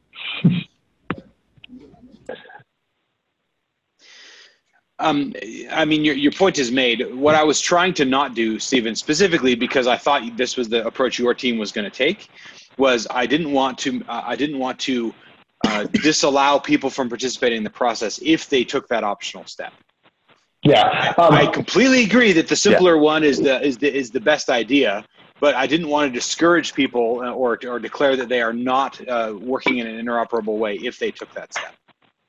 I mean, your point is made. What I was trying to not do, Stephen, specifically because I thought this was the approach your team was going to take, was I didn't want to disallow people from participating in the process if they took that optional step. Yeah, I completely agree that the simpler one is the best idea, but I didn't want to discourage people or declare that they are not working in an interoperable way if they took that step.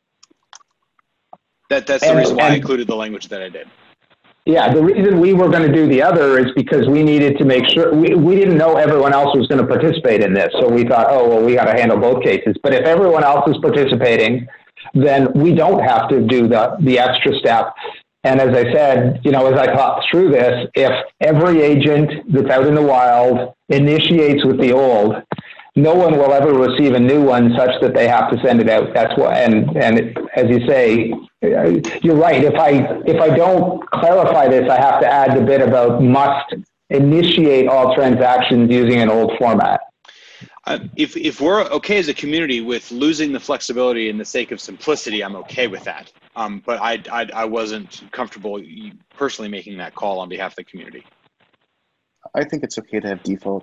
That's the reason why I included the language that I did. Yeah, the reason we were going to do the other is because we needed to make sure we didn't know everyone else was going to participate in this. So we thought, oh, well, we got to handle both cases. But if everyone else is participating, then we don't have to do the extra step. And as I said, you know, as I thought through this, if every agent that's out in the wild initiates with the old, no one will ever receive a new one such that they have to send it out. That's why, and as you say, you're right. If I don't clarify this, I have to add the bit about must initiate all transactions using an old format. If we're okay as a community with losing the flexibility in the sake of simplicity, I'm okay with that. But I wasn't comfortable personally making that call on behalf of the community. I think it's okay to have default.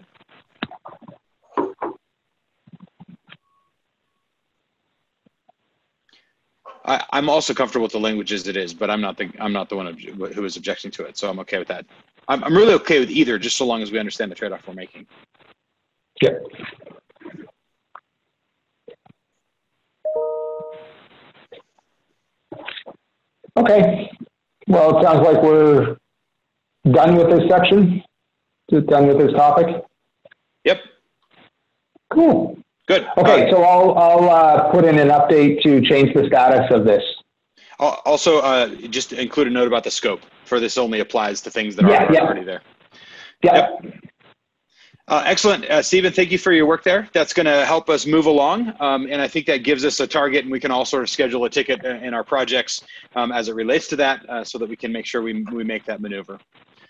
I'm also comfortable with the language as it is, but I'm not the one who is objecting to it, so I'm okay with that. I'm really okay with either, just so long as we understand the trade-off we're making. Yeah. Okay. Well, it sounds like we're done with this section. Just done with this topic. Yep. Cool. Good. Okay, so I'll put in an update to change the status of this. Also, just include a note about the scope. For this only applies to things that are already there. Yep. Excellent. Stephen, thank you for your work there. That's going to help us move along. And I think that gives us a target, and we can all sort of schedule a ticket in our projects as it relates to that so that we can make sure we make that maneuver.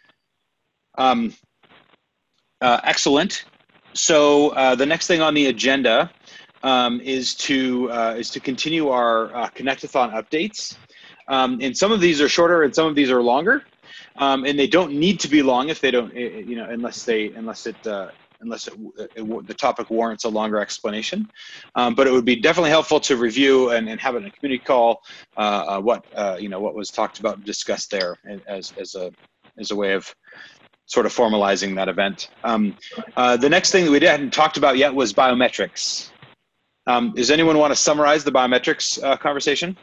Excellent. So the next thing on the agenda is to continue our Connectathon updates. And some of these are shorter and some of these are longer. And they don't need to be long if they don't, unless the topic warrants a longer explanation. But it would be definitely helpful to review and have it in a community call what was talked about and discussed there as a way of sort of formalizing that event. The next thing that we hadn't talked about yet was biometrics. Does anyone want to summarize the biometrics conversation?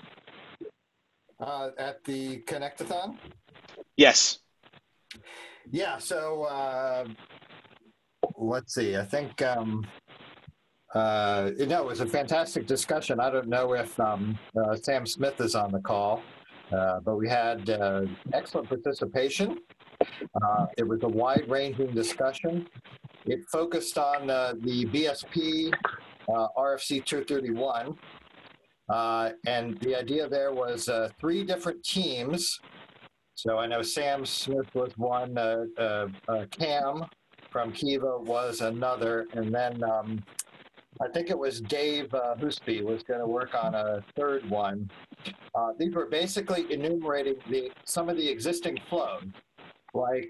At the Connectathon? Yes. Yeah, so let's see. I think, it was a fantastic discussion. I don't know if Sam Smith is on the call, but we had excellent participation. It was a wide-ranging discussion. It focused on the BSP RFC 231. And the idea there was 3 different teams. So I know Sam Smith was one, Cam from Kiva was another, and then I think it was Dave Hoosby was going to work on a 3rd one. These were basically enumerating some of the existing flow, like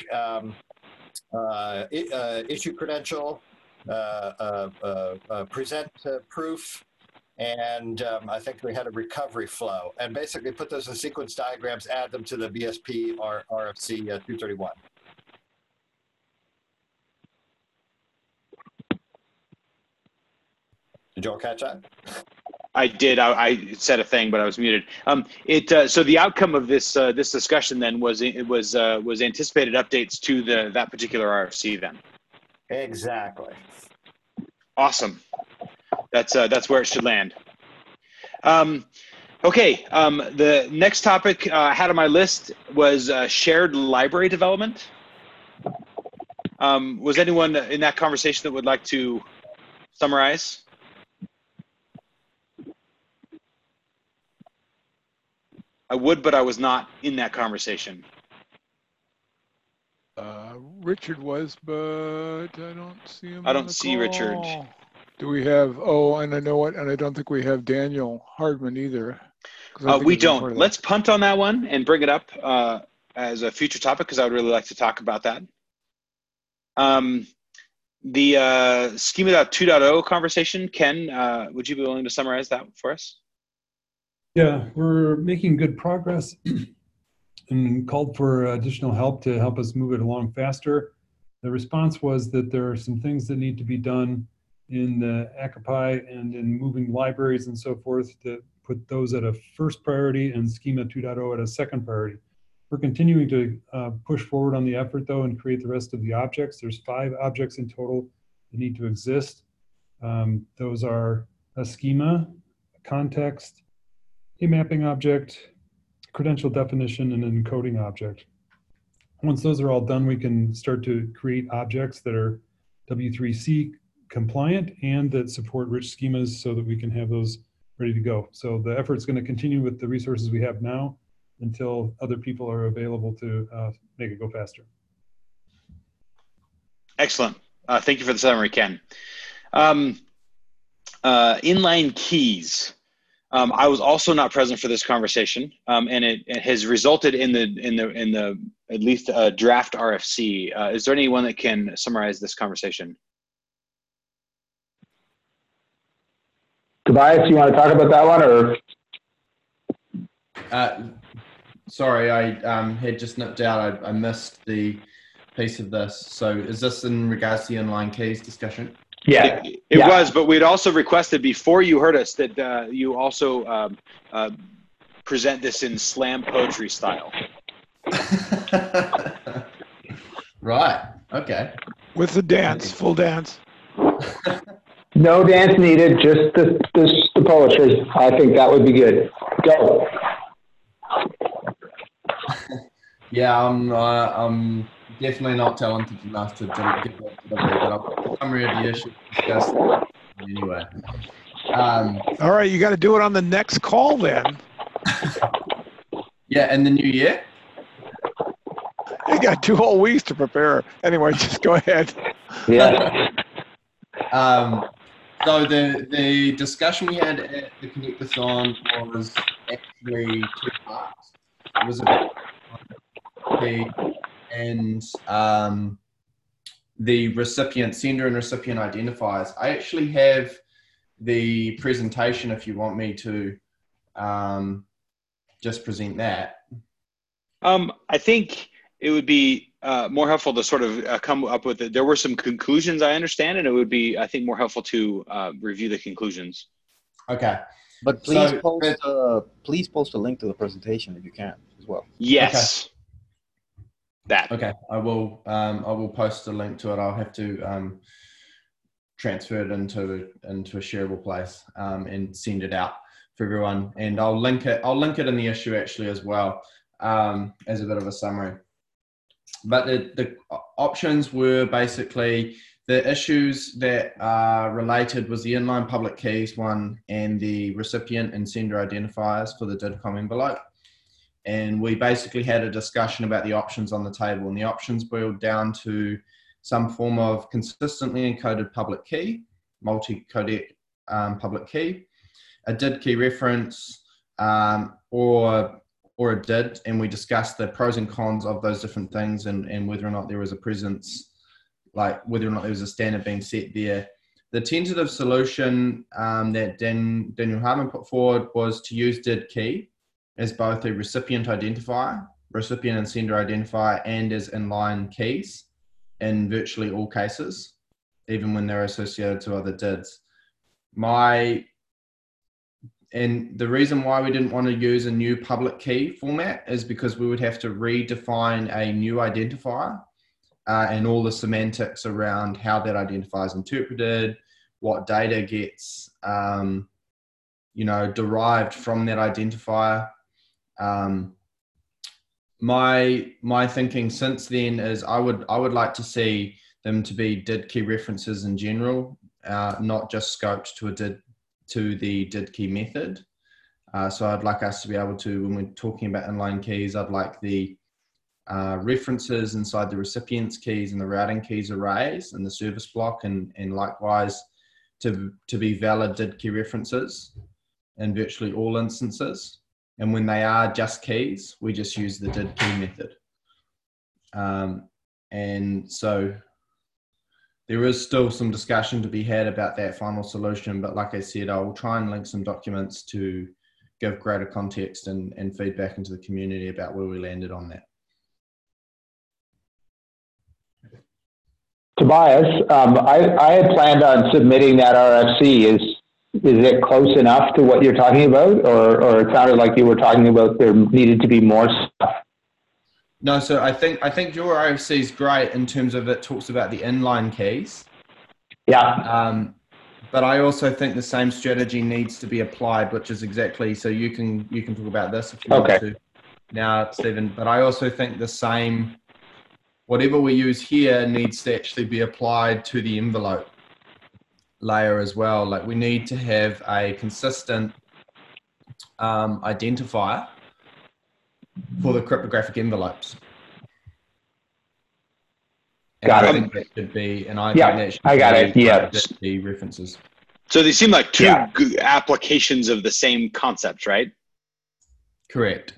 issue credential, present proof, and I think we had a recovery flow, and basically put those in sequence diagrams, add them to the BSP RFC 231. Did you all catch that? I did. I said a thing, but I was muted. So the outcome of this this discussion then was anticipated updates to that particular RFC then. Exactly. Awesome. That's where it should land. Okay. The next topic I had on my list was shared library development. Was anyone in that conversation that would like to summarize? I would, but I was not in that conversation. Richard was, but I don't see him. I don't see Richard. Do we have? Oh, and I know what, and I don't think we have Daniel Hardman either. We don't. Let's punt on that one and bring it up as a future topic because I would really like to talk about that. The Schema 2.0 conversation, Ken, would you be willing to summarize that for us? Yeah, we're making good progress and called for additional help to help us move it along faster. The response was that there are some things that need to be done in the Akapai and in moving libraries and so forth to put those at a first priority and Schema 2.0 at a second priority. We're continuing to push forward on the effort though and create the rest of the objects. There's 5 objects in total that need to exist. Those are a schema, a context, a mapping object, credential definition, and an encoding object. Once those are all done, we can start to create objects that are W3C compliant and that support rich schemas so that we can have those ready to go. So the effort's going to continue with the resources we have now until other people are available to make it go faster. Excellent. Thank you for the summary, Ken. Inline keys. I was also not present for this conversation, and it has resulted in the at least a draft RFC. Is there anyone that can summarize this conversation? Tobias, you want to talk about that one, or? Sorry, I had just nipped out. I missed the piece of this. So is this in regards to the inline keys discussion? Yeah. It was, but we'd also requested before you heard us that you also present this in slam poetry style. Right. Okay. With the dance, full dance. No dance needed, just the poetry. I think that would be good. Go. Yeah, I'm definitely not talented enough to give that delivery, but I'll summary of the issue discussed anyway. All right, you got to do it on the next call then. Yeah, in the new year. You got 2 whole weeks to prepare. Anyway, just go ahead. Yeah. So the discussion we had at the Connectathon was actually 2 parts. It was about the recipient, sender and recipient identifiers. I actually have the presentation if you want me to just present that. I think it would be more helpful to sort of come up with it. There were some conclusions, I understand, and it would be, I think, more helpful to review the conclusions. Okay. But please please post a link to the presentation if you can as well. Yes. Okay. Okay. I will post a link to it. I'll have to transfer it into a shareable place and send it out for everyone. And I'll link it in the issue actually as well as a bit of a summary. But the options were basically the issues that are related was the inline public keys one and the recipient and sender identifiers for the DIDCOM envelope. And we basically had a discussion about the options on the table, and the options boiled down to some form of consistently encoded public key, multi-codec public key, a DID key reference, or a DID, and we discussed the pros and cons of those different things and whether or not there was a presence, like whether or not there was a standard being set there. The tentative solution that Daniel Hartman put forward was to use DID key as both a recipient identifier, recipient and sender identifier, and as inline keys in virtually all cases, even when they're associated to other DIDs. And the reason why we didn't want to use a new public key format is because we would have to redefine a new identifier and all the semantics around how that identifier is interpreted, what data gets, derived from that identifier. My thinking since then is I would like to see them to be DID key references in general, not just scoped to the DID key method. So I'd like us to be able to, when we're talking about inline keys, I'd like the references inside the recipient's keys and the routing keys arrays and the service block, and likewise to be valid DID key references in virtually all instances. And when they are just keys, we just use the DID key method. And so there is still some discussion to be had about that final solution, but like I said, I will try and link some documents to give greater context and feedback into the community about where we landed on that. Tobias, I had planned on submitting that RFC. Is it close enough to what you're talking about, or it sounded like you were talking about there needed to be more stuff? No, so I think your RFC is great in terms of it talks about the inline keys. Yeah. But I also think the same strategy needs to be applied, which is exactly, so you can talk about this if you want to now, Stephen. But I also think the same, whatever we use here needs to actually be applied to the envelope layer as well. Like we need to have a consistent identifier for the cryptographic envelopes. And got I it. think that should be, and I Yeah, think that should I got it. Yeah. the references. So they seem like two good applications of the same concept, right? Correct.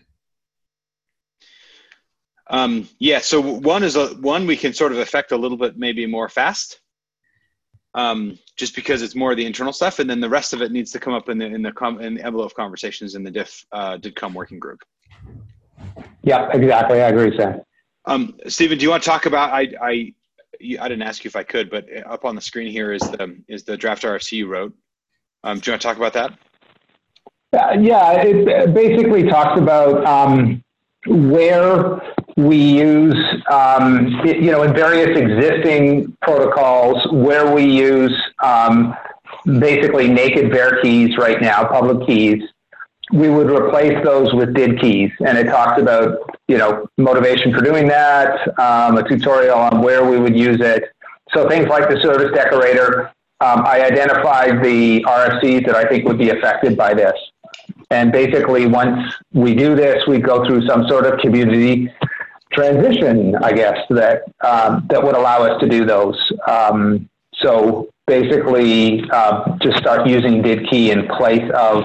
Yeah. So one is one we can sort of affect a little bit, maybe more fast. just because it's more of the internal stuff, and then the rest of it needs to come up in the envelope conversations in the DIDCOM working group. Yeah, exactly. I agree, Sam. Stephen, do you want to talk about? I didn't ask you if I could, but up on the screen here is the draft RFC you wrote. Do you want to talk about that? Yeah, it basically talks about where we use, in various existing protocols, where we use basically naked var keys right now, public keys. We would replace those with DID keys, and it talks about, motivation for doing that, a tutorial on where we would use it. So things like the service decorator, I identified the RFCs that I think would be affected by this. And basically, once we do this, we go through some sort of community transition, I guess, that would allow us to do those. So basically, just start using DID key in place of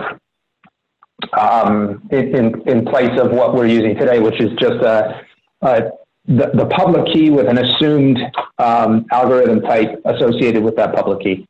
in place of what we're using today, which is just the public key with an assumed algorithm type associated with that public key.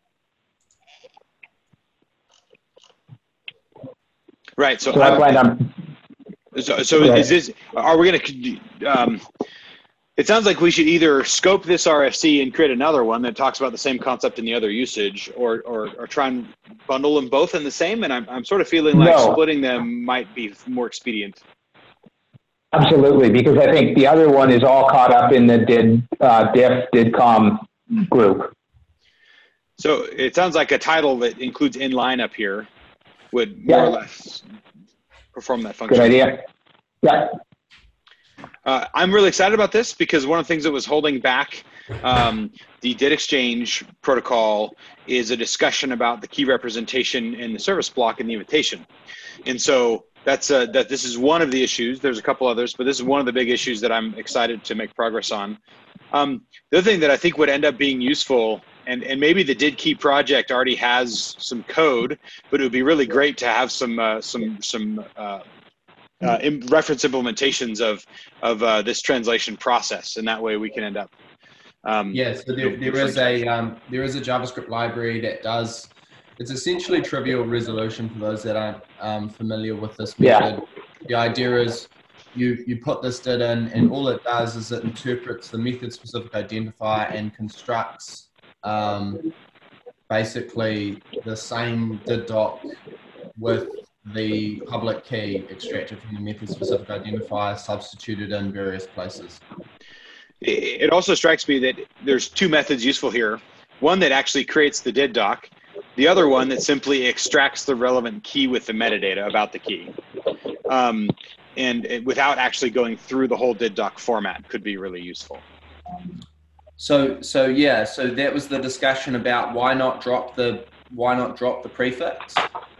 Right. So I plan on. So is this? Are we going to? It sounds like we should either scope this RFC and create another one that talks about the same concept in the other usage, or try and bundle them both in the same. And I'm sort of feeling like splitting them might be more expedient. Absolutely, because I think the other one is all caught up in the DIDCOM group. So it sounds like a title that includes inline up here would more or less perform that function. Good idea. Yeah. I'm really excited about this because one of the things that was holding back the DID Exchange protocol is a discussion about the key representation in the service block in the invitation. And so this is one of the issues. There's a couple others, but this is one of the big issues that I'm excited to make progress on. The other thing that I think would end up being useful, and maybe the DID key project already has some code, but it would be really great to have some reference implementations of this translation process, and that way we can end up. Yes, so there is a JavaScript library that does. It's essentially trivial resolution for those that aren't familiar with this method. Yeah. The idea is you put this DID in, and all it does is it interprets the method-specific identifier and constructs basically the same DID doc with the public key extracted from the method-specific identifier substituted in various places. It also strikes me that there's two methods useful here. One that actually creates the DID doc, the other one that simply extracts the relevant key with the metadata about the key. And without actually going through the whole DID doc format could be really useful. So that was the discussion about why not drop the prefix,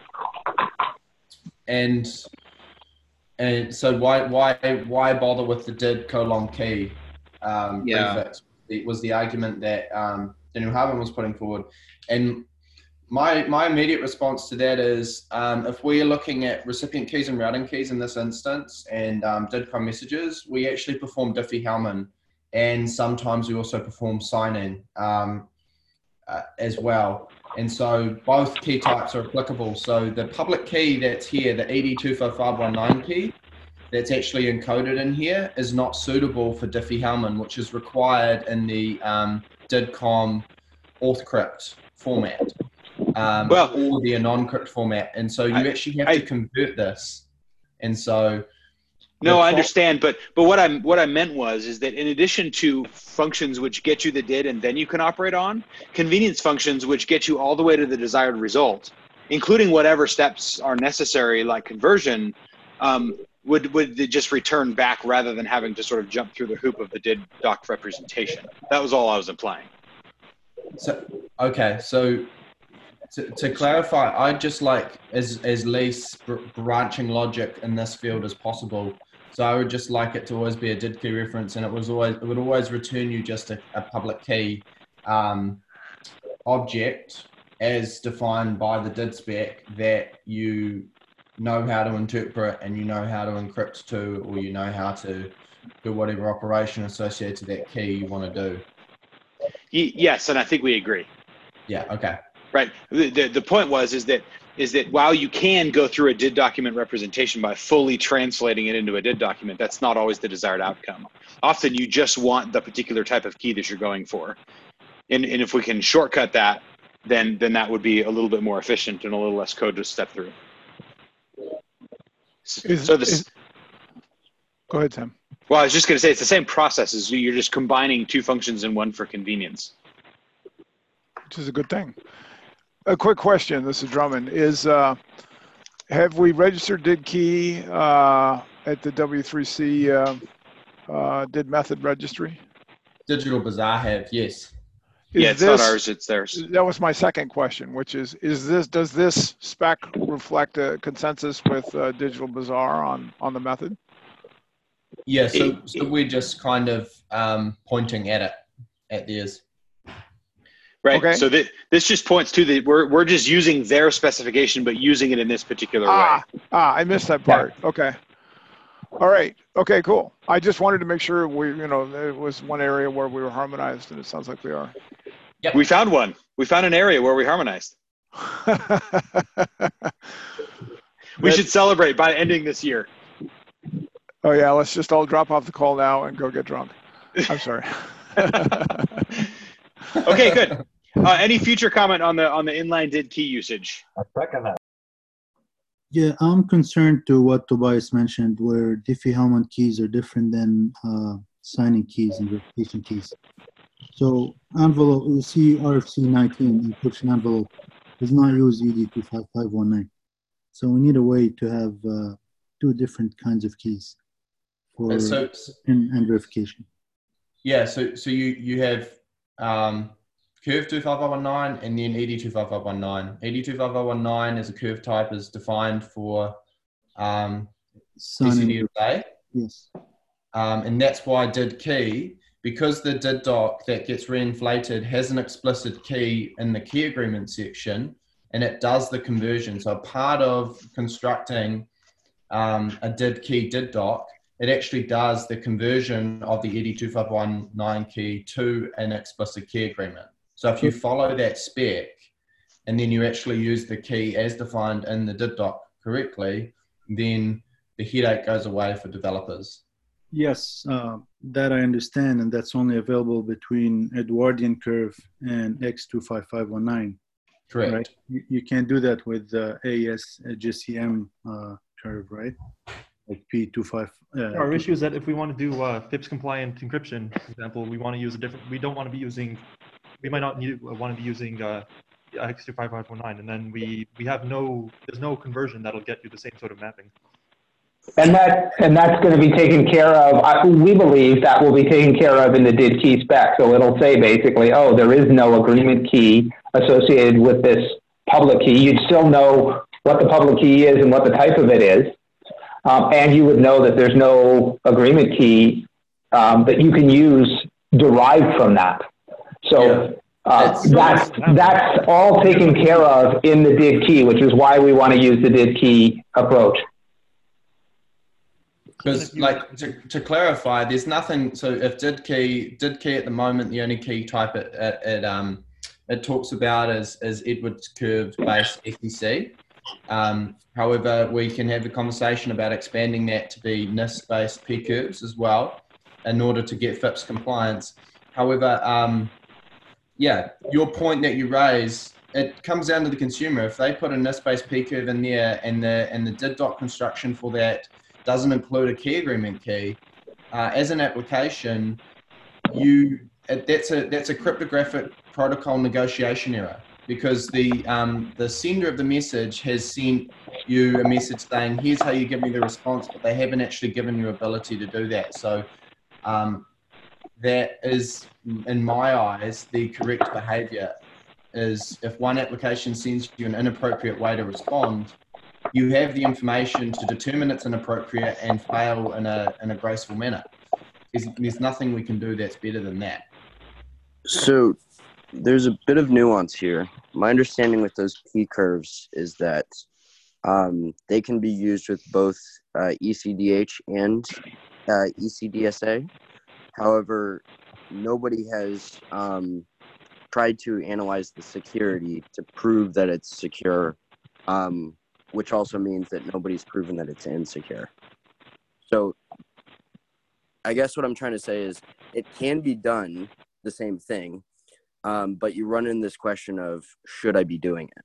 and so why bother with the DID : key prefix? It was the argument that Daniel Harvin was putting forward, and my immediate response to that is if we're looking at recipient keys and routing keys in this instance and DIDCOM messages, we actually perform Diffie-Hellman. And sometimes we also perform signing as well. And so both key types are applicable. So the public key that's here, the ED25519 key, that's actually encoded in here is not suitable for Diffie-Hellman, which is required in the DIDCOM authcrypt format, or the anon-crypt format. And so you actually have to convert this. And so no, I understand, but what I meant is that in addition to functions which get you the DID and then you can operate on, convenience functions which get you all the way to the desired result, including whatever steps are necessary like conversion, would just return back rather than having to sort of jump through the hoop of the DID doc representation. That was all I was implying. So okay, so to clarify, I'd just like as least branching logic in this field as possible. So I would just like it to always be a DID key reference, and it would always return you just a public key object as defined by the DID spec that you know how to interpret and you know how to encrypt to, or you know how to do whatever operation associated to that key you want to do. Yes, and I think we agree. Yeah. Okay. Right. The point is that while you can go through a DID document representation by fully translating it into a DID document, that's not always the desired outcome. Often you just want the particular type of key that you're going for. And if we can shortcut that, then that would be a little bit more efficient and a little less code to step through. Go ahead, Tim. Well, I was just going to say it's the same process as you're just combining two functions in one for convenience. Which is a good thing. A quick question, this is Drummond, have we registered DID key at the W3C DID method registry? Digital Bazaar have, yes. It's not ours, it's theirs. That was my second question, which is does this spec reflect a consensus with Digital Bazaar on the method? Yeah, so we're just kind of pointing at theirs. Right. Okay. So this just points to that we're just using their specification, but using it in this particular way. I missed that part. Yeah. Okay. All right. Okay. Cool. I just wanted to make sure there was one area where we were harmonized, and it sounds like we are. Yep. We found one. We found an area where we harmonized. We should celebrate by ending this year. Oh yeah. Let's just all drop off the call now and go get drunk. I'm sorry. Okay, good. Any future comment on the inline DID key usage? I second that. Yeah, I'm concerned to what Tobias mentioned, where Diffie-Hellman keys are different than signing keys and verification keys. So envelope, you see RFC 19, encryption envelope, does not use ED25519. So we need a way to have two different kinds of keys for and verification. Yeah, so you have curve 25519 and then ED25519. ED25519 as a curve type is defined for DCDSA. Yes. And that's why DID key, because the DID doc that gets reinflated has an explicit key in the key agreement section, and it does the conversion. So part of constructing a DID key DID doc, it actually does the conversion of the ED25519 key to an explicit key agreement. So if you follow that spec and then you actually use the key as defined in the DID doc correctly, then the headache goes away for developers. Yes, that I understand, and that's only available between Edwardian curve and X25519. Correct. Right? You can't do that with AES GCM curve, right? Like P25. Our issue is that if we want to do FIPS compliant encryption, for example, we want to use a different. We don't want to be using. We might not want to be using X25519, and then we have there's no conversion that'll get you the same sort of mapping. And that's going to be taken care of. We believe that will be taken care of in the DID key spec. So it'll say basically, oh, there is no agreement key associated with this public key. You'd still know what the public key is and what the type of it is. And you would know that there's no agreement key that you can use derived from that. So that's all taken care of in the DID key, which is why we want to use the DID key approach. Because, like, to clarify, there's nothing. So if DID key at the moment, the only key type it talks about is Edwards curve based FEC. However, we can have a conversation about expanding that to be NIST based P curves as well, in order to get FIPS compliance. However, yeah, your point that you raise, it comes down to the consumer. If they put a NIST based P curve in there and the DID doc construction for that doesn't include a key agreement key, as an application, that's a cryptographic protocol negotiation error, because the sender of the message has sent you a message saying, here's how you give me the response, but they haven't actually given you ability to do that. So that is, in my eyes, the correct behavior is if one application sends you an inappropriate way to respond, you have the information to determine it's inappropriate and fail in a graceful manner. There's nothing we can do that's better than that. So there's a bit of nuance here. My understanding with those key curves is that they can be used with both ECDH and ECDSA. However, nobody has tried to analyze the security to prove that it's secure, which also means that nobody's proven that it's insecure. So I guess what I'm trying to say is it can be done, the same thing, but you run in this question of, should I be doing it?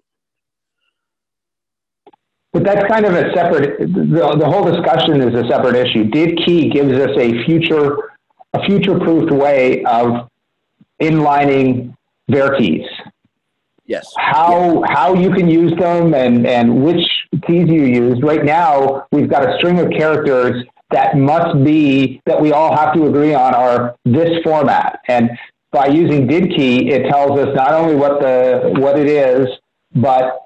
But that's kind of a separate, the whole discussion is a separate issue. DID-key gives us a future-proofed way of inlining var keys. Yes. How you can use them and which keys you use. Right now, we've got a string of characters that we all have to agree on are this format. And by using DID-key, it tells us not only what it is, but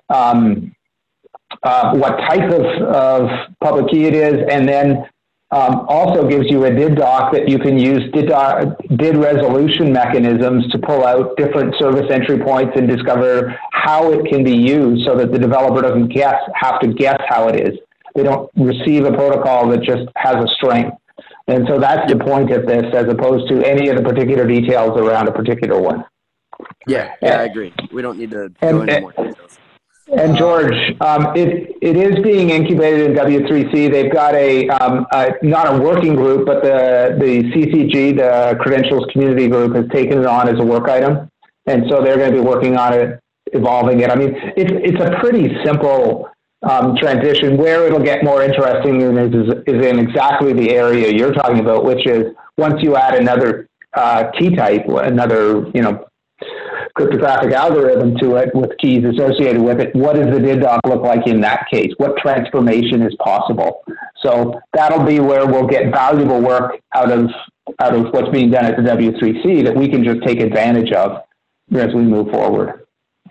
what type of public key it is, and then also gives you a DID doc that you can use DID resolution mechanisms to pull out different service entry points and discover how it can be used so that the developer doesn't have to guess how it is. They don't receive a protocol that just has a string. And so that's the point of this, as opposed to any of the particular details around a particular one. Yeah, I agree. We don't need to go into more details. And George, it is being incubated in W3C. They've got not a working group, but the CCG, the Credentials Community Group, has taken it on as a work item. And so they're going to be working on it, evolving it. I mean, it's a pretty simple transition. Where it'll get more interesting is in exactly the area you're talking about, which is once you add another key type, another, cryptographic algorithm to it with keys associated with it, what does the DID doc look like in that case? What transformation is possible? So that'll be where we'll get valuable work out of what's being done at the W3C that we can just take advantage of as we move forward.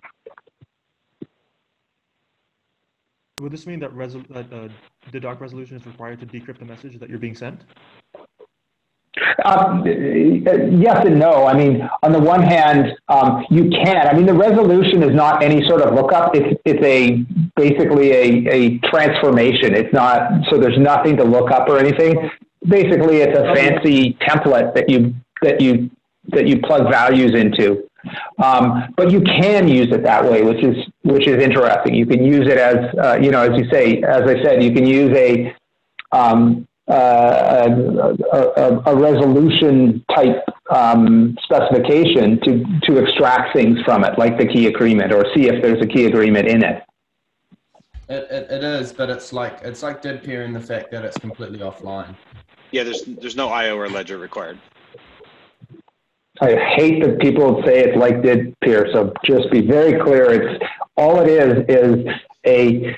Would this mean that DID doc resolution is required to decrypt the message that you're being sent? Yes and no. I mean, on the one hand, you can. I mean, the resolution is not any sort of lookup. It's basically a transformation. It's not, so there's nothing to look up or anything. Basically, it's a fancy template that you plug values into. But you can use it that way, which is interesting. You can use it as as I said, you can use a resolution type specification to extract things from it, like the key agreement, or see if there's a key agreement in it. It is, but it's like DID peer in the fact that it's completely offline. Yeah, there's no IO or ledger required. I hate that people say it's like DID peer, so just be very clear. It's all it is a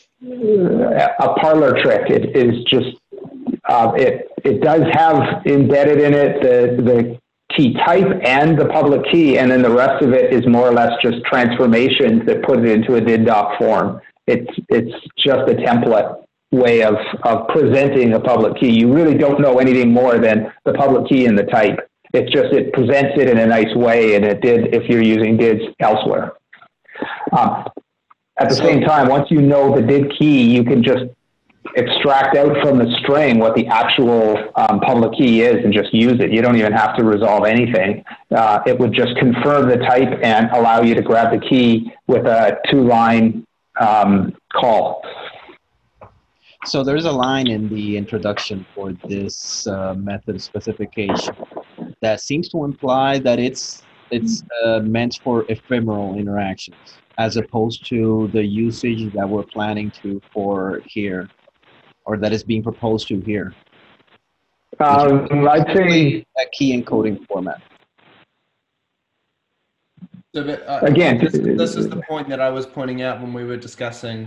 parlor trick. It is just it does have embedded in it the key type and the public key, and then the rest of it is more or less just transformations that put it into a DID doc form. It's just a template way of presenting a public key. You really don't know anything more than the public key and the type. It's just it presents it in a nice way, and it did if you're using DIDs elsewhere. At the same time, once you know the DID key, you can just extract out from the string what the actual public key is and just use it. You don't even have to resolve anything. It would just confirm the type and allow you to grab the key with a 2-line call. So there's a line in the introduction for this method specification that seems to imply that it's meant for ephemeral interactions, as opposed to the usage that we're planning for here, or that is being proposed to here. I'd say a key encoding format. So, again, this is the point that I was pointing out when we were discussing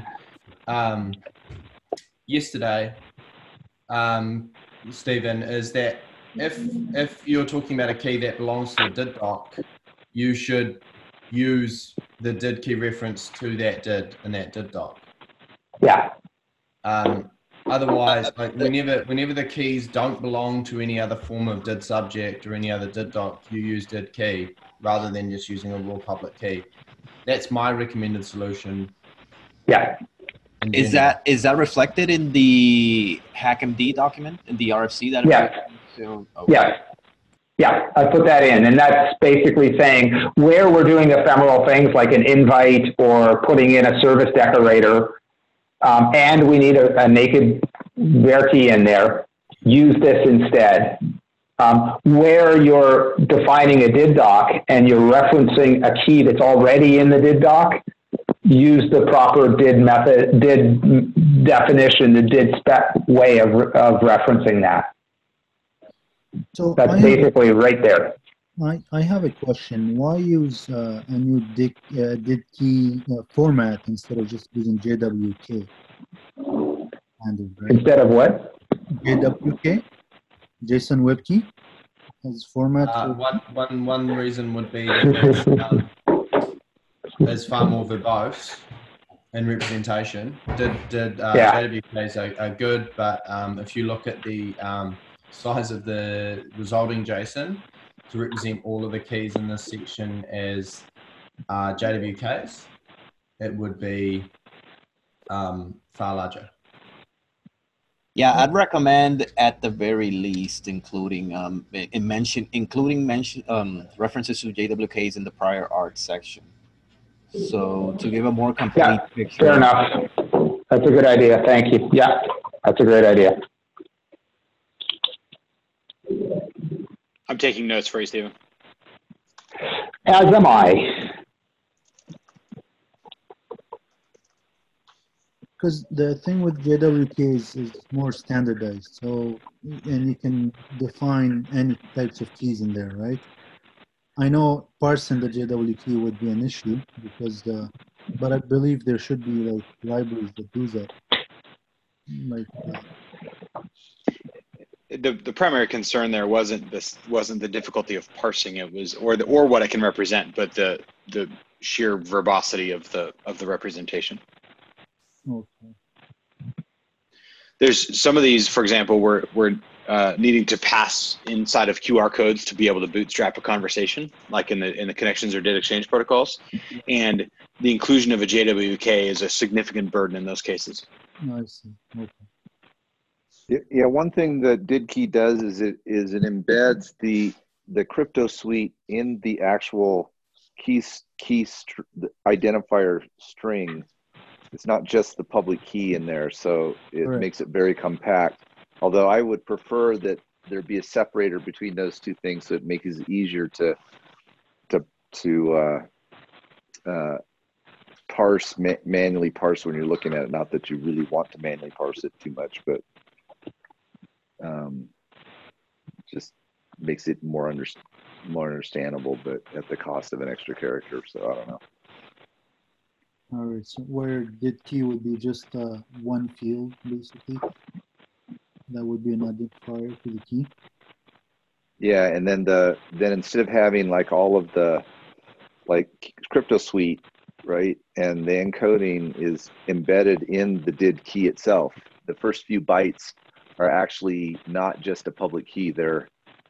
yesterday, Stephen, is that if you're talking about a key that belongs to a DID doc, you should use the DID key reference to that DID in that DID doc. Yeah. Otherwise, like whenever the keys don't belong to any other form of DID subject or any other DID doc, you use DID key rather than just using a raw public key. That's my recommended solution. Yeah. Is that reflected in the HackMD document, in the RFC that? Yeah. Okay. Yeah. Yeah, I put that in, and that's basically saying where we're doing ephemeral things like an invite or putting in a service decorator, and we need a naked where key in there, use this instead. Where you're defining a DID doc and you're referencing a key that's already in the DID doc, use the proper DID method, DID definition, the DID spec way of referencing that. So that's basically right there. I have a question. Why use a new DID key format instead of just using JWK? Instead of what? JWK, JSON Web Key, as format. One reason would be that there's far more verbose in representation. JWKs are good, but if you look at the size of the resulting JSON to represent all of the keys in this section as JWKs, it would be far larger. Yeah, I'd recommend at the very least including references to JWKs in the prior art section. So to give a more complete picture. Fair enough. That's a good idea. Thank you. Yeah, that's a great idea. I'm taking notes for you, Stephen. As am I. Because the thing with JWK is more standardized, so and you can define any types of keys in there, right? I know parsing the JWK would be an issue because, but I believe there should be like libraries that do that. Like the primary concern there wasn't the difficulty of parsing. It was or what I can represent, but the sheer verbosity of the representation. Okay. There's some of these, for example, we're needing to pass inside of QR codes to be able to bootstrap a conversation, like in the connections or data exchange protocols, and the inclusion of a JWK is a significant burden in those cases. I see. Okay. Yeah, one thing that DidKey does is it embeds the crypto suite in the actual key identifier string. It's not just the public key in there, so it makes it very compact. Although I would prefer that there be a separator between those two things, so it makes it easier to parse manually parse when you're looking at it. Not that you really want to manually parse it too much, but just makes it more understandable, but at the cost of an extra character. So I don't know. All right. So where DidKey would be just one field, basically. That would be an identifier to the key. Yeah, and then instead of having like all of the crypto suite, right, and the encoding is embedded in the DID key itself. The first few bytes are actually not just a public key; they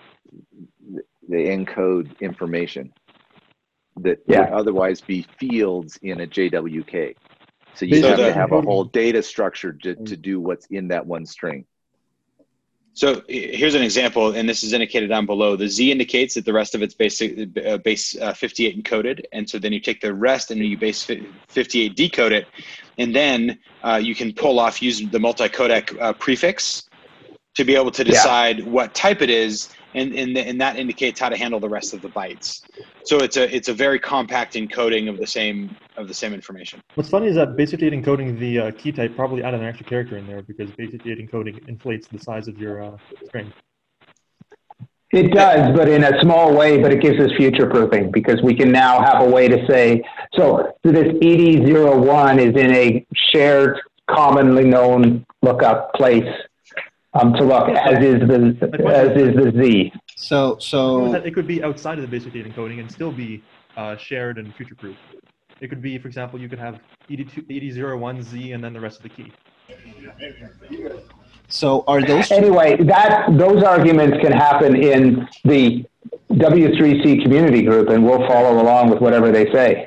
encode information that would otherwise be fields in a JWK. So you have to have a whole data structure to do what's in that one string. So here's an example, and this is indicated down below. The Z indicates that the rest of it's base 58 encoded, and so then you take the rest and you base 58 decode it, and then you can pull off using the multi-codec prefix to be able to decide what type it is, and that indicates how to handle the rest of the bytes. So it's a very compact encoding of the same information. What's funny is that base 58 encoding the key type probably added an extra character in there because base 58 encoding inflates the size of your string. It does, but in a small way, but it gives us future proofing because we can now have a way to say, so this ED01 is in a shared, commonly known lookup place to look, as is the Z. So it could be outside of the base 58 encoding and still be shared and future proof. It could be, for example, you could have ED01Z and then the rest of the key. So are those anyway? Those arguments can happen in the W3C community group, and we'll follow along with whatever they say.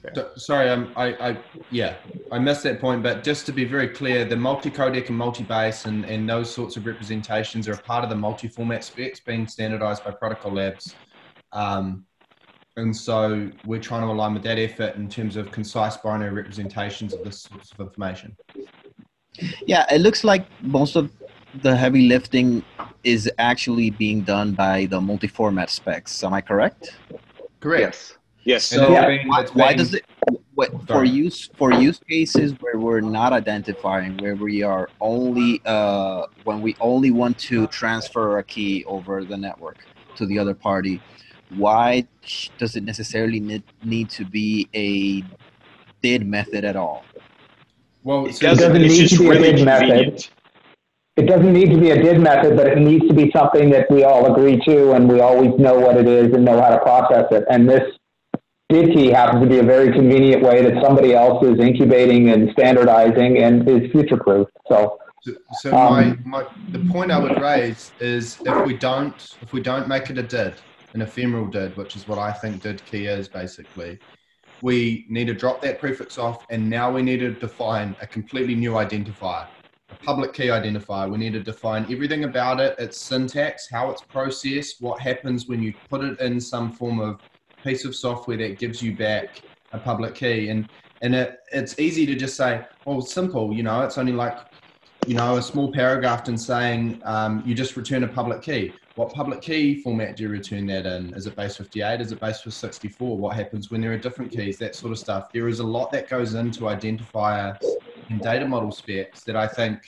Sorry, I missed that point, but just to be very clear, the multi-codec and multi-base and those sorts of representations are a part of the multi-format specs being standardized by Protocol Labs. And so we're trying to align with that effort in terms of concise binary representations of this sorts of information. Yeah, it looks like most of the heavy lifting is actually being done by the multi-format specs. Am I correct? Correct. Yes. Yes. So why does it, for use cases where we're not identifying, where we are only when we only want to transfer a key over the network to the other party, why does it necessarily need to be a DID method at all? Well, it doesn't need to be a DID method. It doesn't need to be a DID method, but it needs to be something that we all agree to and we always know what it is and know how to process it. And this DID key happens to be a very convenient way that somebody else is incubating and standardizing and is future-proof. So the point I would raise is if we don't make it a DID, an ephemeral DID, which is what I think DID key is basically, we need to drop that prefix off, and now we need to define a completely new identifier, a public key identifier. We need to define everything about it, its syntax, how it's processed, what happens when you put it in some form of piece of software that gives you back a public key. And it's easy to just say, well, simple, it's only like, a small paragraph in saying you just return a public key. What public key format do you return that in? Is it base 58? Is it base 64? What happens when there are different keys? That sort of stuff. There is a lot that goes into identifier and data model specs that I think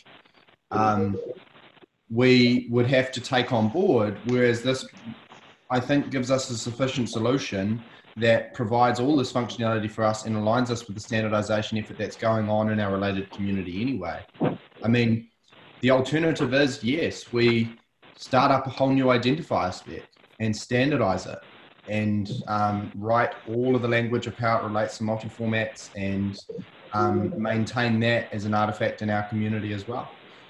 we would have to take on board, whereas this, I think, gives us a sufficient solution that provides all this functionality for us and aligns us with the standardization effort that's going on in our related community anyway. I mean, the alternative is, yes, we start up a whole new identifier spec and standardize it and write all of the language of how it relates to multi-formats and maintain that as an artifact in our community as well.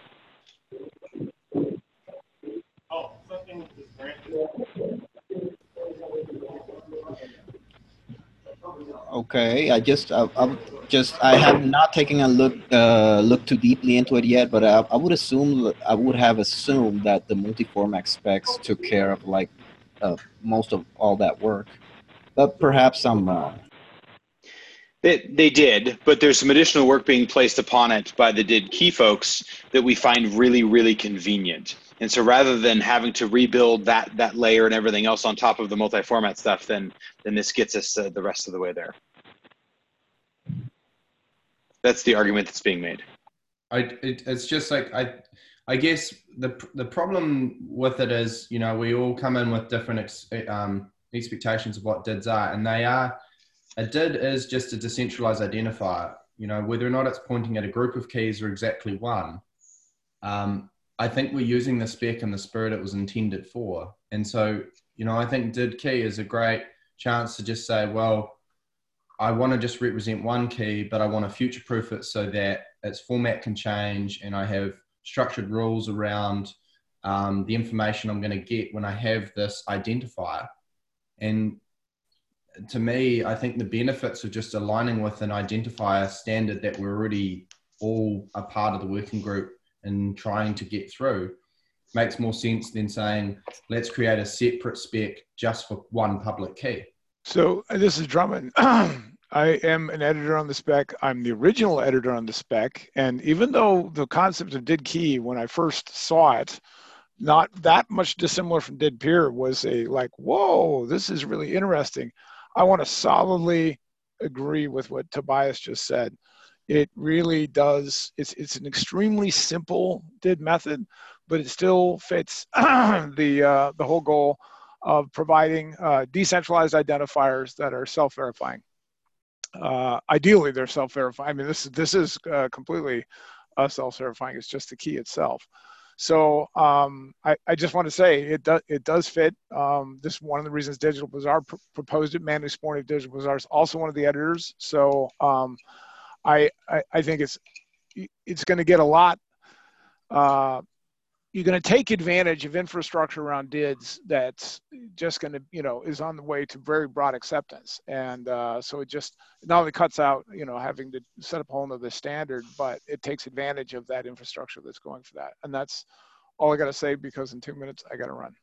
Okay, I have not taken a look too deeply into it yet, but I would have assumed that the multi-format specs took care of like most of all that work, but perhaps I'm wrong. They did, but there's some additional work being placed upon it by the DID key folks that we find really, really convenient. And so rather than having to rebuild that layer and everything else on top of the multi-format stuff, then this gets us the rest of the way there. That's the argument that's being made. It's just like, I guess the problem with it is, we all come in with different expectations of what DIDs are, and a DID is just a decentralized identifier, whether or not it's pointing at a group of keys or exactly one. I think we're using the spec in the spirit it was intended for. And so, I think DID key is a great chance to just say, well, I want to just represent one key, but I want to future-proof it so that its format can change and I have structured rules around the information I'm going to get when I have this identifier. And to me, I think the benefits of just aligning with an identifier standard that we're already all a part of the working group and trying to get through makes more sense than saying, let's create a separate spec just for one public key. So this is Drummond. I am an editor on the spec. I'm the original editor on the spec. And even though the concept of DID key, when I first saw it, not that much dissimilar from DID peer, was whoa, this is really interesting. I want to solidly agree with what Tobias just said. It really does. It's an extremely simple DID method, but it still fits the whole goal of providing decentralized identifiers that are self-verifying. Ideally, they're self-verifying. I mean, this is completely self-verifying. It's just the key itself. So I just want to say it does fit. This is one of the reasons Digital Bazaar proposed it. Manu Sporn of Digital Bazaar is also one of the editors. So I think it's going to get a lot you're going to take advantage of infrastructure around DIDs that's just going to, is on the way to very broad acceptance. And so it just not only cuts out, having to set up a whole nother standard, but it takes advantage of that infrastructure that's going for that. And that's all I got to say, because in 2 minutes I got to run.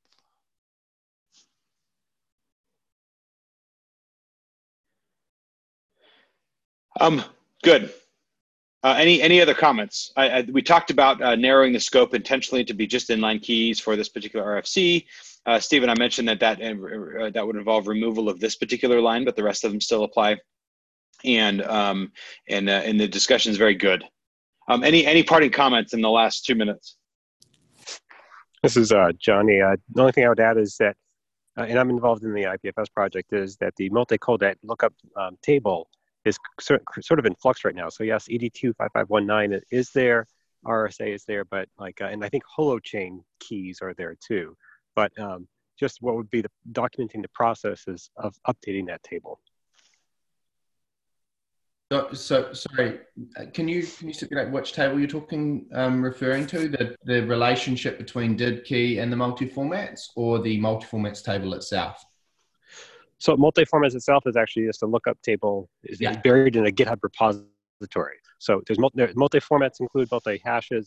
Good. Any other comments? We talked about narrowing the scope intentionally to be just inline keys for this particular RFC. Stephen, I mentioned that would involve removal of this particular line, but the rest of them still apply. And the discussion is very good. Any parting comments in the last 2 minutes? This is Johnny. The only thing I would add is that, and I'm involved in the IPFS project, is that the multi-codec lookup table is sort of in flux right now. So yes, ED25519 is there, RSA is there, but and I think holochain keys are there too. But just what would be documenting the processes of updating that table. So sorry, can you stipulate which table you're referring to? The relationship between DID key and the multi-formats, or the multi-formats table itself? So multi-formats itself is actually just a lookup table buried in a GitHub repository. So there's multi-formats include multi-hashes,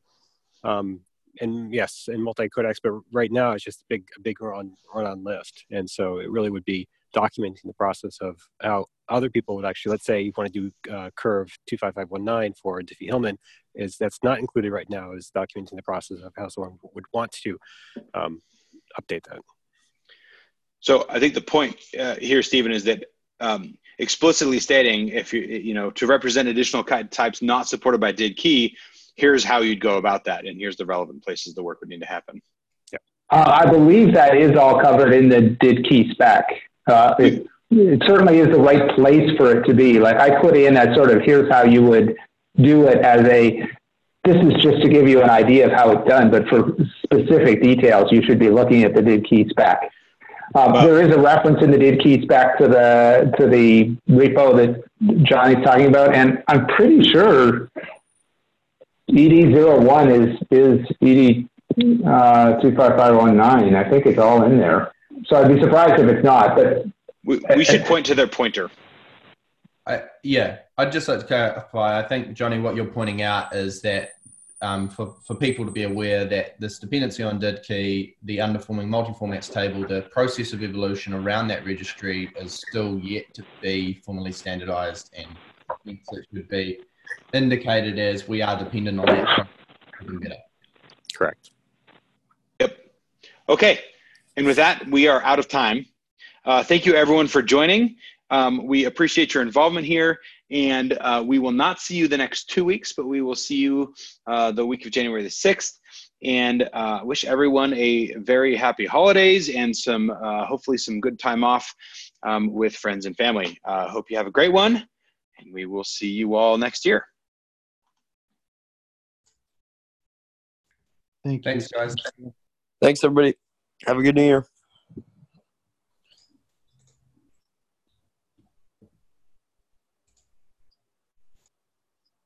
and yes, and multi-codecs, but right now it's just a big run-on list. And so it really would be documenting the process of how other people would actually, let's say you want to do curve 25519 for Diffie-Hellman, that's not included right now, is documenting the process of how someone would want to update that. So I think the point here, Stephen, is that explicitly stating if to represent additional types not supported by DID key, here's how you'd go about that, and here's the relevant places the work would need to happen. Yeah. I believe that is all covered in the DID key spec. It certainly is the right place for it to be. Like I put in that sort of, here's how you would do it as this is just to give you an idea of how it's done, but for specific details, you should be looking at the DID key spec. There is a reference in the DID key spec to the repo that Johnny's talking about, and I'm pretty sure ED01 is ED 25519. I think it's all in there. So I'd be surprised if it's not. But we should point to their pointer. I'd just like to clarify. I think, Johnny, what you're pointing out is that for people to be aware that this dependency on DID key, the underforming multi-formats table, the process of evolution around that registry is still yet to be formally standardized, and it should be indicated as we are dependent on that. Correct. Yep. Okay. And with that, we are out of time. Thank you, everyone, for joining. We appreciate your involvement here, and we will not see you the next 2 weeks, but we will see you the week of January the 6th, and wish everyone a very happy holidays and hopefully some good time off with friends and family. Hope you have a great one, and we will see you all next year. Thanks, guys. Thanks, everybody. Have a good New Year.